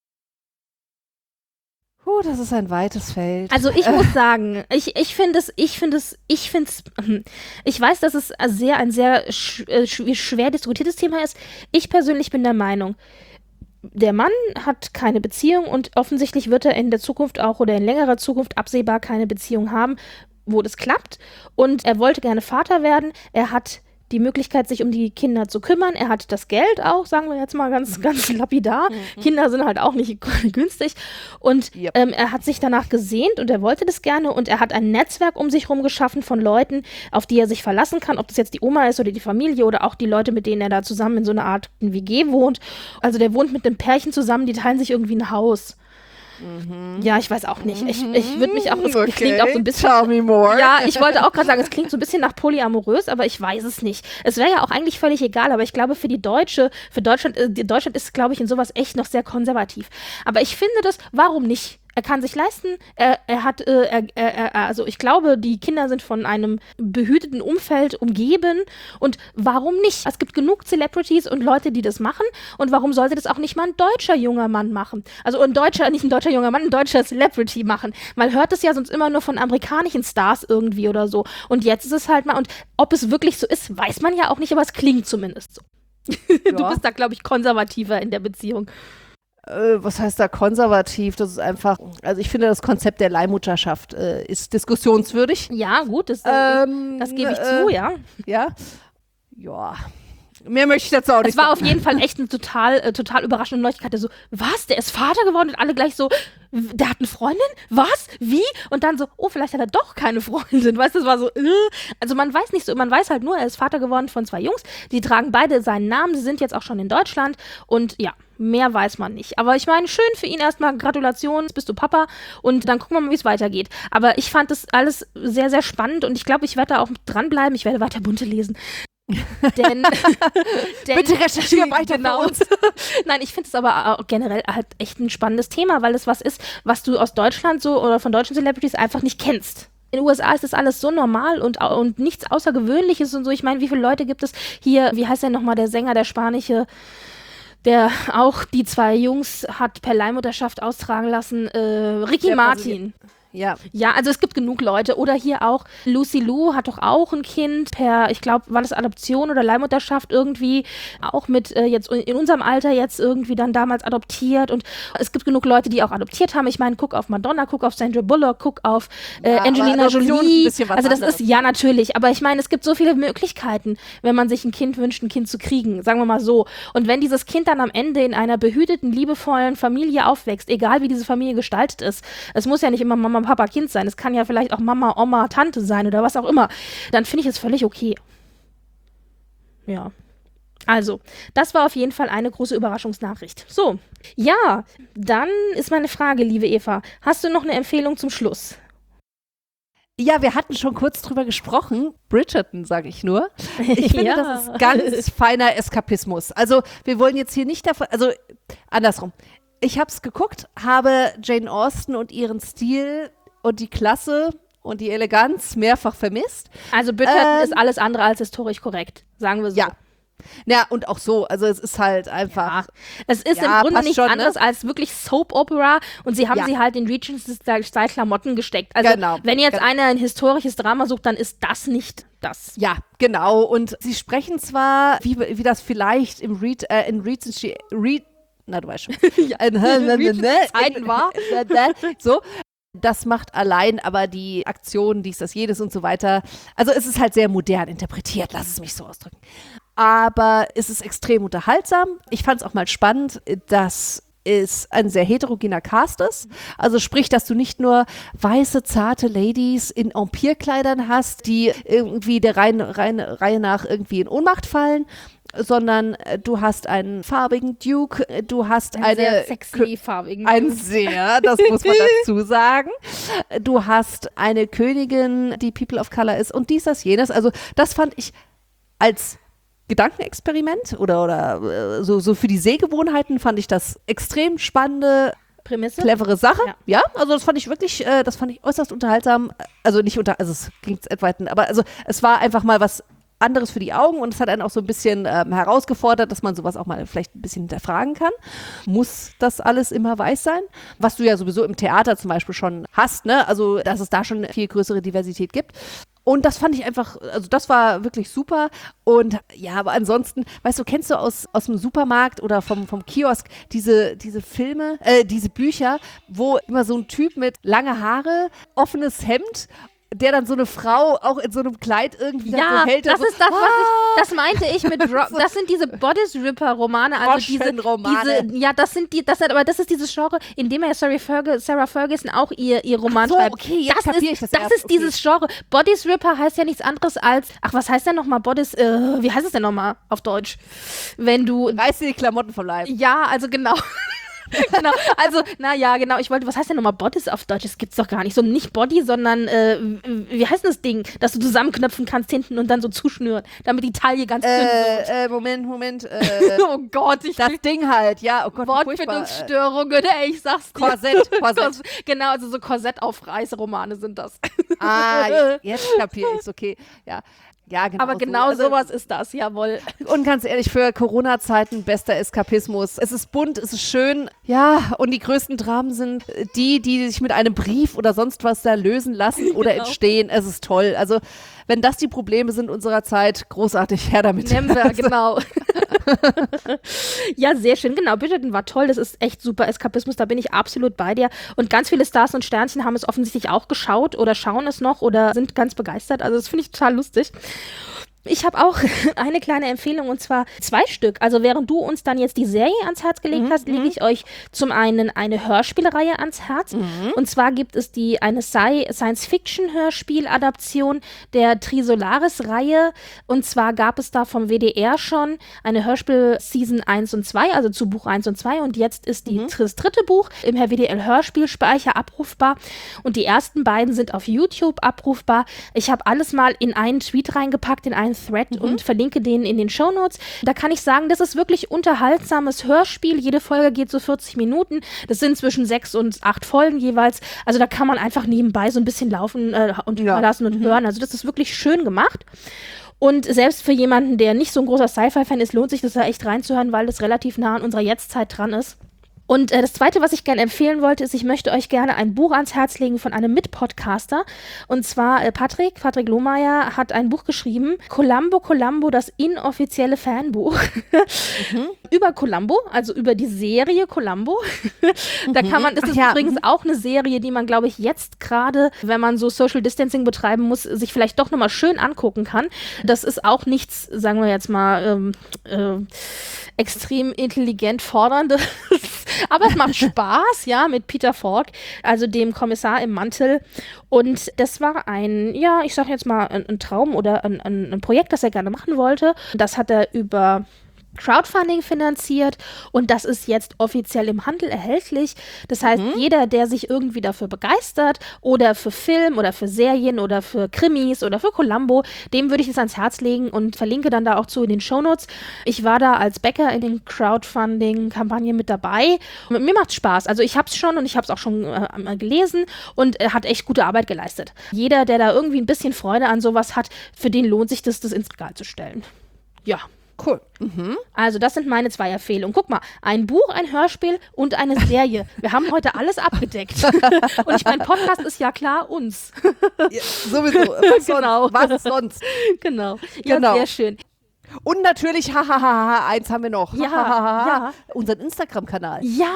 Puh, das ist ein weites Feld. Also ich muss sagen, ich, ich finde es, ich finde es, ich finde es, ich weiß, dass es sehr, ein sehr sch, äh, sch, schwer diskutiertes Thema ist. Ich persönlich bin der Meinung, der Mann hat keine Beziehung und offensichtlich wird er in der Zukunft auch oder in längerer Zukunft absehbar keine Beziehung haben, wo das klappt. Und er wollte gerne Vater werden. Er hat die Möglichkeit, sich um die Kinder zu kümmern. Er hat das Geld auch, sagen wir jetzt mal ganz, ganz lapidar. Kinder sind halt auch nicht günstig. Und Yep. ähm, er hat sich danach gesehnt und er wollte das gerne und er hat ein Netzwerk um sich herum geschaffen von Leuten, auf die er sich verlassen kann, ob das jetzt die Oma ist oder die Familie oder auch die Leute, mit denen er da zusammen in so einer Art W G wohnt. Also der wohnt mit einem Pärchen zusammen, die teilen sich irgendwie ein Haus. Ja, ich weiß auch nicht. Ich, ich würde mich auch, es okay. klingt auch so ein bisschen. Tell me more. Ja, ich wollte auch gerade sagen, es klingt so ein bisschen nach polyamorös, aber ich weiß es nicht. Es wäre ja auch eigentlich völlig egal, aber ich glaube, für die Deutsche, für Deutschland, äh, die Deutschland ist, glaube ich, in sowas echt noch sehr konservativ. Aber ich finde das, warum nicht? Er kann sich leisten, er, er hat, äh, er, er, er, also ich glaube, die Kinder sind von einem behüteten Umfeld umgeben und warum nicht? Es gibt genug Celebrities und Leute, die das machen und warum sollte das auch nicht mal ein deutscher junger Mann machen? Also ein deutscher, nicht ein deutscher junger Mann, ein deutscher Celebrity machen. Man hört es ja sonst immer nur von amerikanischen Stars irgendwie oder so und jetzt ist es halt mal, und ob es wirklich so ist, weiß man ja auch nicht, aber es klingt zumindest so. Du Ja. bist da, glaube ich, konservativer in der Beziehung. Äh, was heißt da konservativ? Das ist einfach, also ich finde, das Konzept der Leihmutterschaft äh, ist diskussionswürdig. Ja, gut, das, Ähm, das gebe ich äh, zu, ja. Ja. Ja. Mehr möchte ich dazu auch nicht Es war auf sagen. jeden Fall echt eine total, äh, total überraschende Neuigkeit. So, was? Der ist Vater geworden? Und alle gleich so, w- der hat eine Freundin? Was? Wie? Und dann so, oh, vielleicht hat er doch keine Freundin. Weißt du, das war so, äh. Also man weiß nicht so, man weiß halt nur, er ist Vater geworden von zwei Jungs. Die tragen beide seinen Namen, sie sind jetzt auch schon in Deutschland. Und ja, mehr weiß man nicht. Aber ich meine, schön für ihn erstmal, Gratulation, jetzt bist du Papa. Und dann gucken wir mal, wie es weitergeht. Aber ich fand das alles sehr, sehr spannend. Und ich glaube, ich werde da auch dranbleiben. Ich werde weiter Bunte lesen. denn, denn Bitte recherchiere weiter genau. für uns. Nein, ich finde es aber auch generell halt echt ein spannendes Thema, weil es was ist, was du aus Deutschland so oder von deutschen Celebrities einfach nicht kennst. In den U S A ist das alles so normal und, und nichts Außergewöhnliches und so. Ich meine, wie viele Leute gibt es hier, wie heißt der nochmal, der Sänger, der spanische, der auch die zwei Jungs hat per Leihmutterschaft austragen lassen, äh, Ricky Der Martin. Ja. Ja, also es gibt genug Leute. Oder hier auch, Lucy Liu hat doch auch ein Kind per, ich glaube, war das Adoption oder Leihmutterschaft irgendwie, auch mit äh, jetzt in unserem Alter jetzt irgendwie dann damals adoptiert. Und es gibt genug Leute, die auch adoptiert haben. Ich meine, guck auf Madonna, guck auf Sandra Bullock, guck auf äh, Ja, Angelina aber Adoption ist ein Jolie. bisschen was Also das anderes. ist, ja natürlich, aber ich meine, es gibt so viele Möglichkeiten, wenn man sich ein Kind wünscht, ein Kind zu kriegen, sagen wir mal so. Und wenn dieses Kind dann am Ende in einer behüteten, liebevollen Familie aufwächst, egal wie diese Familie gestaltet ist, es muss ja nicht immer Mama, Papa, Kind sein, es kann ja vielleicht auch Mama, Oma, Tante sein oder was auch immer, dann finde ich es völlig okay. Ja. Also, das war auf jeden Fall eine große Überraschungsnachricht. So, ja, dann ist meine Frage, liebe Eva, hast du noch eine Empfehlung zum Schluss? Ja, wir hatten schon kurz drüber gesprochen. Bridgerton, sage ich nur. Ich finde, Ja. das ist ganz feiner Eskapismus. Also, wir wollen jetzt hier nicht davon, also andersrum. Ich habe es geguckt, habe Jane Austen und ihren Stil und die Klasse und die Eleganz mehrfach vermisst. Also Bridgerton Ähm, ist alles andere als historisch korrekt, sagen wir so. Ja. Ja, und auch so. Also es ist halt einfach. Ja. Es ist Ja, im Grunde passt nichts schon, ne? anderes als wirklich Soap Opera und sie haben Ja. sie halt in Regency-Style-Klamotten gesteckt. Also Genau. wenn jetzt Genau. einer ein historisches Drama sucht, dann ist das nicht das. Ja, genau. Und sie sprechen zwar, wie, wie das vielleicht im Reed, äh, in Regency, Reed, na du weißt schon. ja. Zeiten war. So. Das macht allein aber die Aktion, dies, das, jedes und so weiter. Also es ist halt sehr modern interpretiert, lass es mich so ausdrücken. Aber es ist extrem unterhaltsam. Ich fand es auch mal spannend, dass es ein sehr heterogener Cast ist. Also sprich, dass du nicht nur weiße, zarte Ladies in Empire-Kleidern hast, die irgendwie der Reihe, Reihe, Reihe nach irgendwie in Ohnmacht fallen, sondern äh, du hast einen farbigen Duke, äh, du hast Ein eine sehr sexy farbigen. ein sehr, das muss man dazu sagen. Du hast eine Königin, die People of Color ist und dies, das, jenes. Also das fand ich als Gedankenexperiment oder, oder äh, so, so für die Sehgewohnheiten fand ich das extrem spannende, Prämisse. clevere Sache. Ja. Ja, also das fand ich wirklich, äh, das fand ich äußerst unterhaltsam. Also nicht unter, also es ging etwa, aber also es war einfach mal was anderes für die Augen und es hat einen auch so ein bisschen ähm, herausgefordert, dass man sowas auch mal vielleicht ein bisschen hinterfragen kann. Muss das alles immer weiß sein? Was du ja sowieso im Theater zum Beispiel schon hast, ne? Also, dass es da schon eine viel größere Diversität gibt. Und das fand ich einfach, also das war wirklich super. Und ja, aber ansonsten, weißt du, kennst du aus, aus dem Supermarkt oder vom, vom Kiosk diese, diese Filme, äh, diese Bücher, wo immer so ein Typ mit lange Haare, offenes Hemd, der dann so eine Frau auch in so einem Kleid irgendwie dann Ja, so hält. das so, ist das, was ich, das meinte ich mit, Ro das sind diese Bodice-Ripper-Romane, also diese, Groschenromane. diese, ja, das sind die, das sind, aber das ist dieses Genre, in dem ja Sarah, Ferg Sarah Ferguson auch ihr, ihr Roman Ach so, schreibt. okay, jetzt das kapier ist, ich das das erst, ist dieses Genre. Bodice-Ripper heißt ja nichts anderes als, ach, was heißt denn nochmal Bodice, äh, wie heißt es denn nochmal auf Deutsch? Wenn du, reißt dir die Klamotten vom Leib. ja, also genau. Genau, also, naja, genau, ich wollte, was heißt denn nochmal Bodice auf Deutsch? Das gibt's doch gar nicht. So nicht Body, sondern, äh, wie heißt das Ding, dass du zusammenknöpfen kannst hinten und dann so zuschnüren, damit die Taille ganz dünn wird. Äh, äh, Moment, Moment. Äh, Oh Gott, ich das Ding halt, ja, oh Gott, furchtbar. Wortfindungsstörungen, ey, ich sag's dir. Korsett, Korsett. Genau, also so Korsettaufreißromane sind das. Ah, jetzt, jetzt kapier ich's, okay, ja. Ja, genau. Aber genau so. Also, sowas ist das, jawohl. und ganz ehrlich, für Corona-Zeiten bester Eskapismus. Es ist bunt, es ist schön. Ja, und die größten Dramen sind die, die sich mit einem Brief oder sonst was da lösen lassen oder Genau. entstehen. Es ist toll. Also, wenn das die Probleme sind unserer Zeit, großartig, her damit. Nehmen wir, genau. Ja, sehr schön. Genau, Bridgerton war toll. Das ist echt super Eskapismus. Da bin ich absolut bei dir. Und ganz viele Stars und Sternchen haben es offensichtlich auch geschaut oder schauen es noch oder sind ganz begeistert. Also das finde ich total lustig. Ich habe auch eine kleine Empfehlung und zwar zwei Stück. Also während du uns dann jetzt die Serie ans Herz gelegt Mhm, hast, lege ich euch zum einen eine Hörspielreihe ans Herz. Mhm. Und zwar gibt es die eine Sci- Science-Fiction-Hörspiel-Adaption der Trisolaris-Reihe. Und zwar gab es da vom W D R schon eine Hörspiel-Season eins und zwei, also zu Buch eins und zwei. Und jetzt ist die, Mhm. das dritte Buch im W D L-Hörspielspeicher abrufbar. Und die ersten beiden sind auf YouTube abrufbar. Ich habe alles mal in einen Tweet reingepackt, in einen Thread mhm. und verlinke den in den Shownotes. Da kann ich sagen, das ist wirklich unterhaltsames Hörspiel. Jede Folge geht so vierzig Minuten. Das sind zwischen sechs und acht Folgen jeweils. Also da kann man einfach nebenbei so ein bisschen laufen äh, und ja. lassen und mhm. hören. Also das ist wirklich schön gemacht. Und selbst für jemanden, der nicht so ein großer Sci-Fi-Fan ist, lohnt sich das da echt reinzuhören, weil das relativ nah an unserer Jetztzeit dran ist. Und äh, das Zweite, was ich gerne empfehlen wollte, ist, ich möchte euch gerne ein Buch ans Herz legen von einem Mitpodcaster. Und zwar äh, Patrick, Patrick Lohmeier hat ein Buch geschrieben, Columbo Columbo, das inoffizielle Fanbuch. Mhm. Über Columbo, also über die Serie Columbo. Da kann man, das ist ja. übrigens auch eine Serie, die man, glaube ich, jetzt gerade, wenn man so Social Distancing betreiben muss, sich vielleicht doch nochmal schön angucken kann. Das ist auch nichts, sagen wir jetzt mal, ähm, äh, extrem intelligent forderndes. Aber es macht Spaß, ja, mit Peter Falk, also dem Kommissar im Mantel. Und das war ein, ja, ich sag jetzt mal, ein, ein Traum oder ein, ein, ein Projekt, das er gerne machen wollte. Das hat er über Crowdfunding finanziert und das ist jetzt offiziell im Handel erhältlich. Das heißt, mhm. jeder, der sich irgendwie dafür begeistert oder für Film oder für Serien oder für Krimis oder für Columbo, dem würde ich es ans Herz legen und verlinke dann da auch zu in den Shownotes. Ich war da als Bäcker in den Crowdfunding-Kampagnen mit dabei. Und mir macht's Spaß. Also ich habe es schon und ich habe es auch schon äh, gelesen und er hat echt gute Arbeit geleistet. Jeder, der da irgendwie ein bisschen Freude an sowas hat, für den lohnt sich das, das ins Regal zu stellen. Ja. Cool. Mhm. Also das sind meine zwei Empfehlungen. Guck mal, ein Buch, ein Hörspiel und eine Serie. Wir haben heute alles abgedeckt. Und ich meine, Podcast ist ja klar uns. Ja, sowieso. Was genau. sonst? Was sonst? Genau. Ja, genau. Sehr schön. Und natürlich, hahaha, eins haben wir noch. Ja, ja. Unseren Instagram-Kanal. Ja,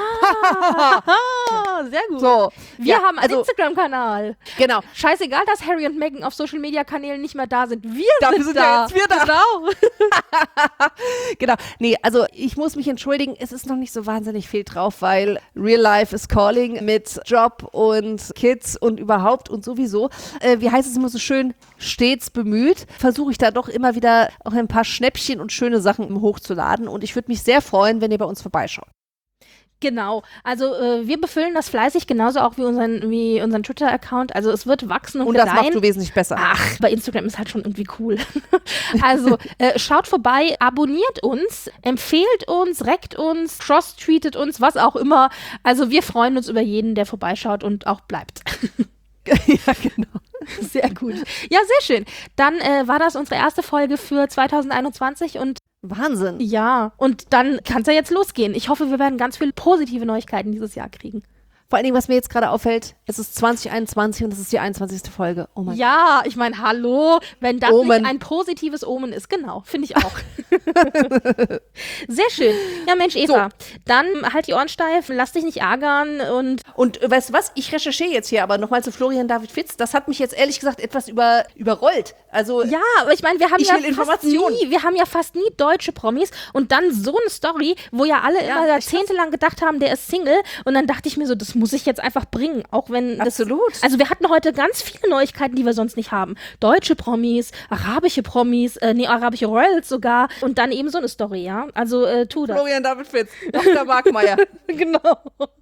sehr gut. So, wir ja, haben einen also, Instagram-Kanal. Genau. Scheißegal, dass Harry und Meghan auf Social-Media-Kanälen nicht mehr da sind. Wir Dafür sind sind da. wir jetzt wir da. Genau. Genau. Nee, also ich muss mich entschuldigen, es ist noch nicht so wahnsinnig viel drauf, weil Real Life is Calling mit Job und Kids und überhaupt und sowieso. Äh, wie heißt es immer so schön? Stets bemüht. Versuche ich da doch immer wieder auch ein paar Schnäppchen und schöne Sachen hochzuladen und ich würde mich sehr freuen, wenn ihr bei uns vorbeischaut. Genau, also äh, wir befüllen das fleißig, genauso auch wie unseren, wie unseren Twitter-Account. Also es wird wachsen und Und gedeihen. das machst du wesentlich besser. Ach, bei Instagram ist halt schon irgendwie cool. Also äh, schaut vorbei, abonniert uns, empfehlt uns, reckt uns, cross-tweetet uns, was auch immer. Also wir freuen uns über jeden, der vorbeischaut und auch bleibt. Ja, genau. Sehr gut. Ja, sehr schön. Dann äh, war das unsere erste Folge für zwanzig einundzwanzig und Wahnsinn. ja, und dann kann es ja jetzt losgehen. Ich hoffe, wir werden ganz viele positive Neuigkeiten dieses Jahr kriegen. Vor allen Dingen, was mir jetzt gerade auffällt, es ist zwanzig einundzwanzig und es ist die einundzwanzigste Folge. Oh mein Ja, Gott. Ich meine, hallo, wenn das Omen. nicht ein positives Omen ist. Genau, finde ich auch. Sehr schön. Ja, Mensch, Eva, so. Dann halt die Ohren steif, lass dich nicht ärgern und Und äh, weißt du was, ich recherchiere jetzt hier aber nochmal zu Florian David Fitz. Das hat mich jetzt ehrlich gesagt etwas über, überrollt. Also ja, aber ich meine, wir haben ich ja will fast nie, wir haben ja fast nie deutsche Promis und dann so eine Story, wo ja alle Ja, immer echt jahrzehntelang gedacht haben, der ist Single und dann dachte ich mir so, das muss ich jetzt einfach bringen, auch wenn das, Absolut. Also wir hatten heute ganz viele Neuigkeiten, die wir sonst nicht haben. Deutsche Promis, arabische Promis, äh, nee, arabische Royals sogar und dann eben so eine Story, ja. Also äh, tu das. Florian David Fitz, Doktor Markmeier. Genau.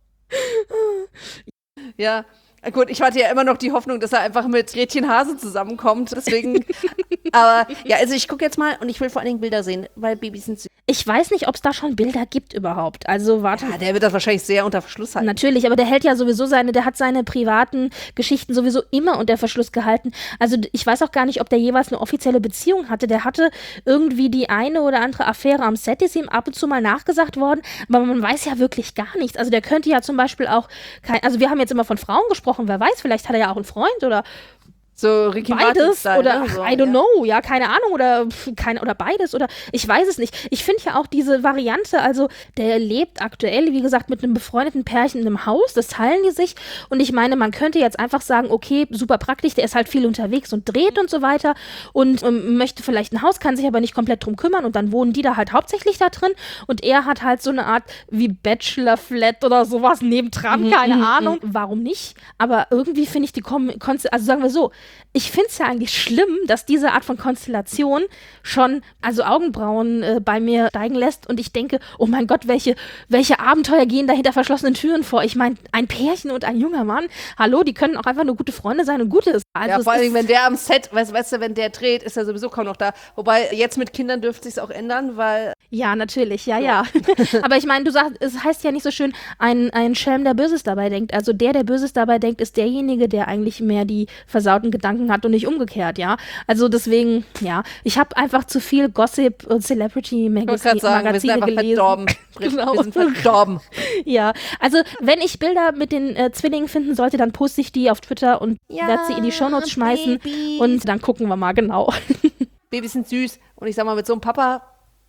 Ja. Gut, ich hatte ja immer noch die Hoffnung, dass er einfach mit Gretchen Hase zusammenkommt. Deswegen, aber ja, also ich gucke jetzt mal und ich will vor allen Dingen Bilder sehen, weil Babys sind süß. Ich weiß nicht, ob es da schon Bilder gibt überhaupt. Also warte. Ja, der wird das wahrscheinlich sehr unter Verschluss halten. Natürlich, aber der hält ja sowieso seine, der hat seine privaten Geschichten sowieso immer unter Verschluss gehalten. Also ich weiß auch gar nicht, ob der jeweils eine offizielle Beziehung hatte. Der hatte irgendwie die eine oder andere Affäre am Set, ist ihm ab und zu mal nachgesagt worden, aber man weiß ja wirklich gar nichts. Also der könnte ja zum Beispiel auch, kein, also wir haben jetzt immer von Frauen gesprochen, wer weiß, vielleicht hat er ja auch einen Freund oder so Ricky beides Martin-Style, oder ne? so, I don't ja. know, ja, keine Ahnung oder pf, keine oder beides oder ich weiß es nicht. Ich finde ja auch diese Variante, also der lebt aktuell, wie gesagt, mit einem befreundeten Pärchen in einem Haus, das teilen die sich und ich meine, man könnte jetzt einfach sagen, okay, super praktisch, der ist halt viel unterwegs und dreht und so weiter und ähm, möchte vielleicht ein Haus, kann sich aber nicht komplett drum kümmern und dann wohnen die da halt hauptsächlich da drin und er hat halt so eine Art wie Bachelor-Flat oder sowas nebendran, Mhm, keine mhm, Ahnung, warum nicht, aber irgendwie finde ich die, Kon Konst also sagen wir so, ich finde es ja eigentlich schlimm, dass diese Art von Konstellation schon, also Augenbrauen äh, bei mir steigen lässt und ich denke, oh mein Gott, welche, welche Abenteuer gehen da hinter verschlossenen Türen vor? Ich meine, ein Pärchen und ein junger Mann, hallo, die können auch einfach nur gute Freunde sein und gut ist. Also ja, es vor allem, ist- wenn der am Set, weißt, weißt du, wenn der dreht, ist er sowieso kaum noch da. Wobei, jetzt mit Kindern dürfte sich's auch ändern, weil Ja, natürlich, ja, ja. Aber ich meine, du sagst, es heißt ja nicht so schön, ein, ein Schelm, der Böses dabei denkt. Also der, der Böses dabei denkt, ist derjenige, der eigentlich mehr die versauten Gedanken hat und nicht umgekehrt, ja. Also deswegen, ja, ich habe einfach zu viel Gossip und Celebrity ich wollte Magazine, gerade sagen, wir sind Magazine einfach gelesen. verdorben. Brit. Genau. Wir sind verdorben. Ja, also wenn ich Bilder mit den äh, Zwillingen finden sollte, dann poste ich die auf Twitter und Ja, werde sie in die Shownotes schmeißen Babys. und dann gucken wir mal genau. Babys sind süß. Und ich sag mal, mit so einem Papa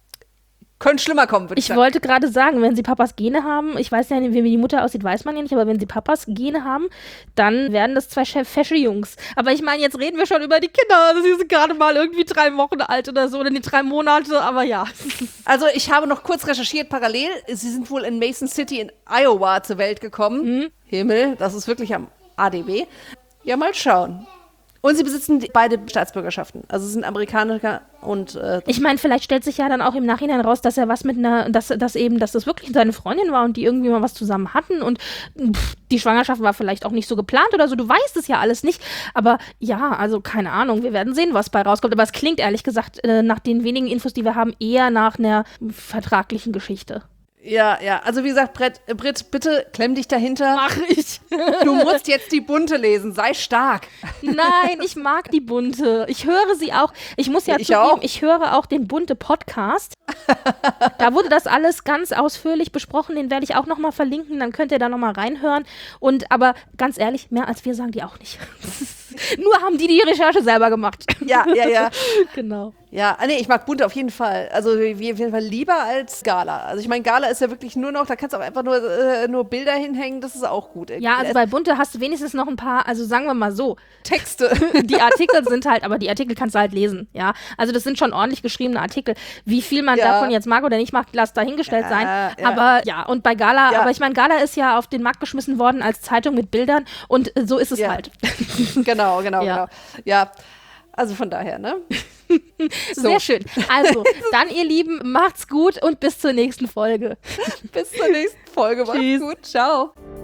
könnte schlimmer kommen, würde ich, Ich sagen. wollte gerade sagen, wenn sie Papas Gene haben, ich weiß ja nicht, wie die Mutter aussieht, weiß man ja nicht, aber wenn sie Papas Gene haben, dann werden das zwei fe- fesche Jungs. Aber ich meine, jetzt reden wir schon über die Kinder, also sie sind gerade mal irgendwie drei Wochen alt oder so, oder die drei Monate, aber ja. Also ich habe noch kurz recherchiert parallel. Sie sind wohl in Mason City in Iowa zur Welt gekommen. Mhm. Himmel, das ist wirklich am A D W. Ja, mal schauen. Und sie besitzen die- beide Staatsbürgerschaften. Also sie sind Amerikaner und äh, Ich meine, vielleicht stellt sich ja dann auch im Nachhinein raus, dass er was mit einer, dass, dass eben, dass das wirklich seine Freundin war und die irgendwie mal was zusammen hatten und pff, die Schwangerschaft war vielleicht auch nicht so geplant oder so, du weißt es ja alles nicht, aber ja, also keine Ahnung, wir werden sehen, was bei rauskommt, aber es klingt ehrlich gesagt äh, nach den wenigen Infos, die wir haben, eher nach einer vertraglichen Geschichte. ja, ja. Also wie gesagt, Brett, äh, Britt, bitte klemm dich dahinter. Mach ich. Du musst jetzt die Bunte lesen. Sei stark. Nein, ich mag die Bunte. Ich höre sie auch. Ich muss ja Ich zugeben, auch. ich höre auch den Bunte Podcast. Da wurde das alles ganz ausführlich besprochen. Den werde ich auch nochmal verlinken. Dann könnt ihr da nochmal reinhören. Und aber ganz ehrlich, mehr als wir sagen die auch nicht. Nur haben die die Recherche selber gemacht. Ja, ja, ja. Genau. Ja, ah, nee, ich mag Bunte auf jeden Fall. Also wie, auf jeden Fall lieber als Gala. Also ich meine, Gala ist ja wirklich nur noch, da kannst du auch einfach nur, äh, nur Bilder hinhängen, das ist auch gut. Ja, also bei Bunte hast du wenigstens noch ein paar, also sagen wir mal so, Texte. die Artikel sind halt, aber die Artikel kannst du halt lesen, ja. Also das sind schon ordentlich geschriebene Artikel. Wie viel man Ja. davon jetzt mag oder nicht mag, lass dahingestellt Ja, sein. ja. Aber ja, und bei Gala, Ja. aber ich meine, Gala ist ja auf den Markt geschmissen worden als Zeitung mit Bildern und äh, so ist es Ja. halt. Genau, genau, Ja. genau. Ja, also von daher, ne? Sehr schön. Also, dann ihr Lieben, macht's gut und bis zur nächsten Folge. Bis zur nächsten Folge. Macht's Tschüss. gut. Ciao.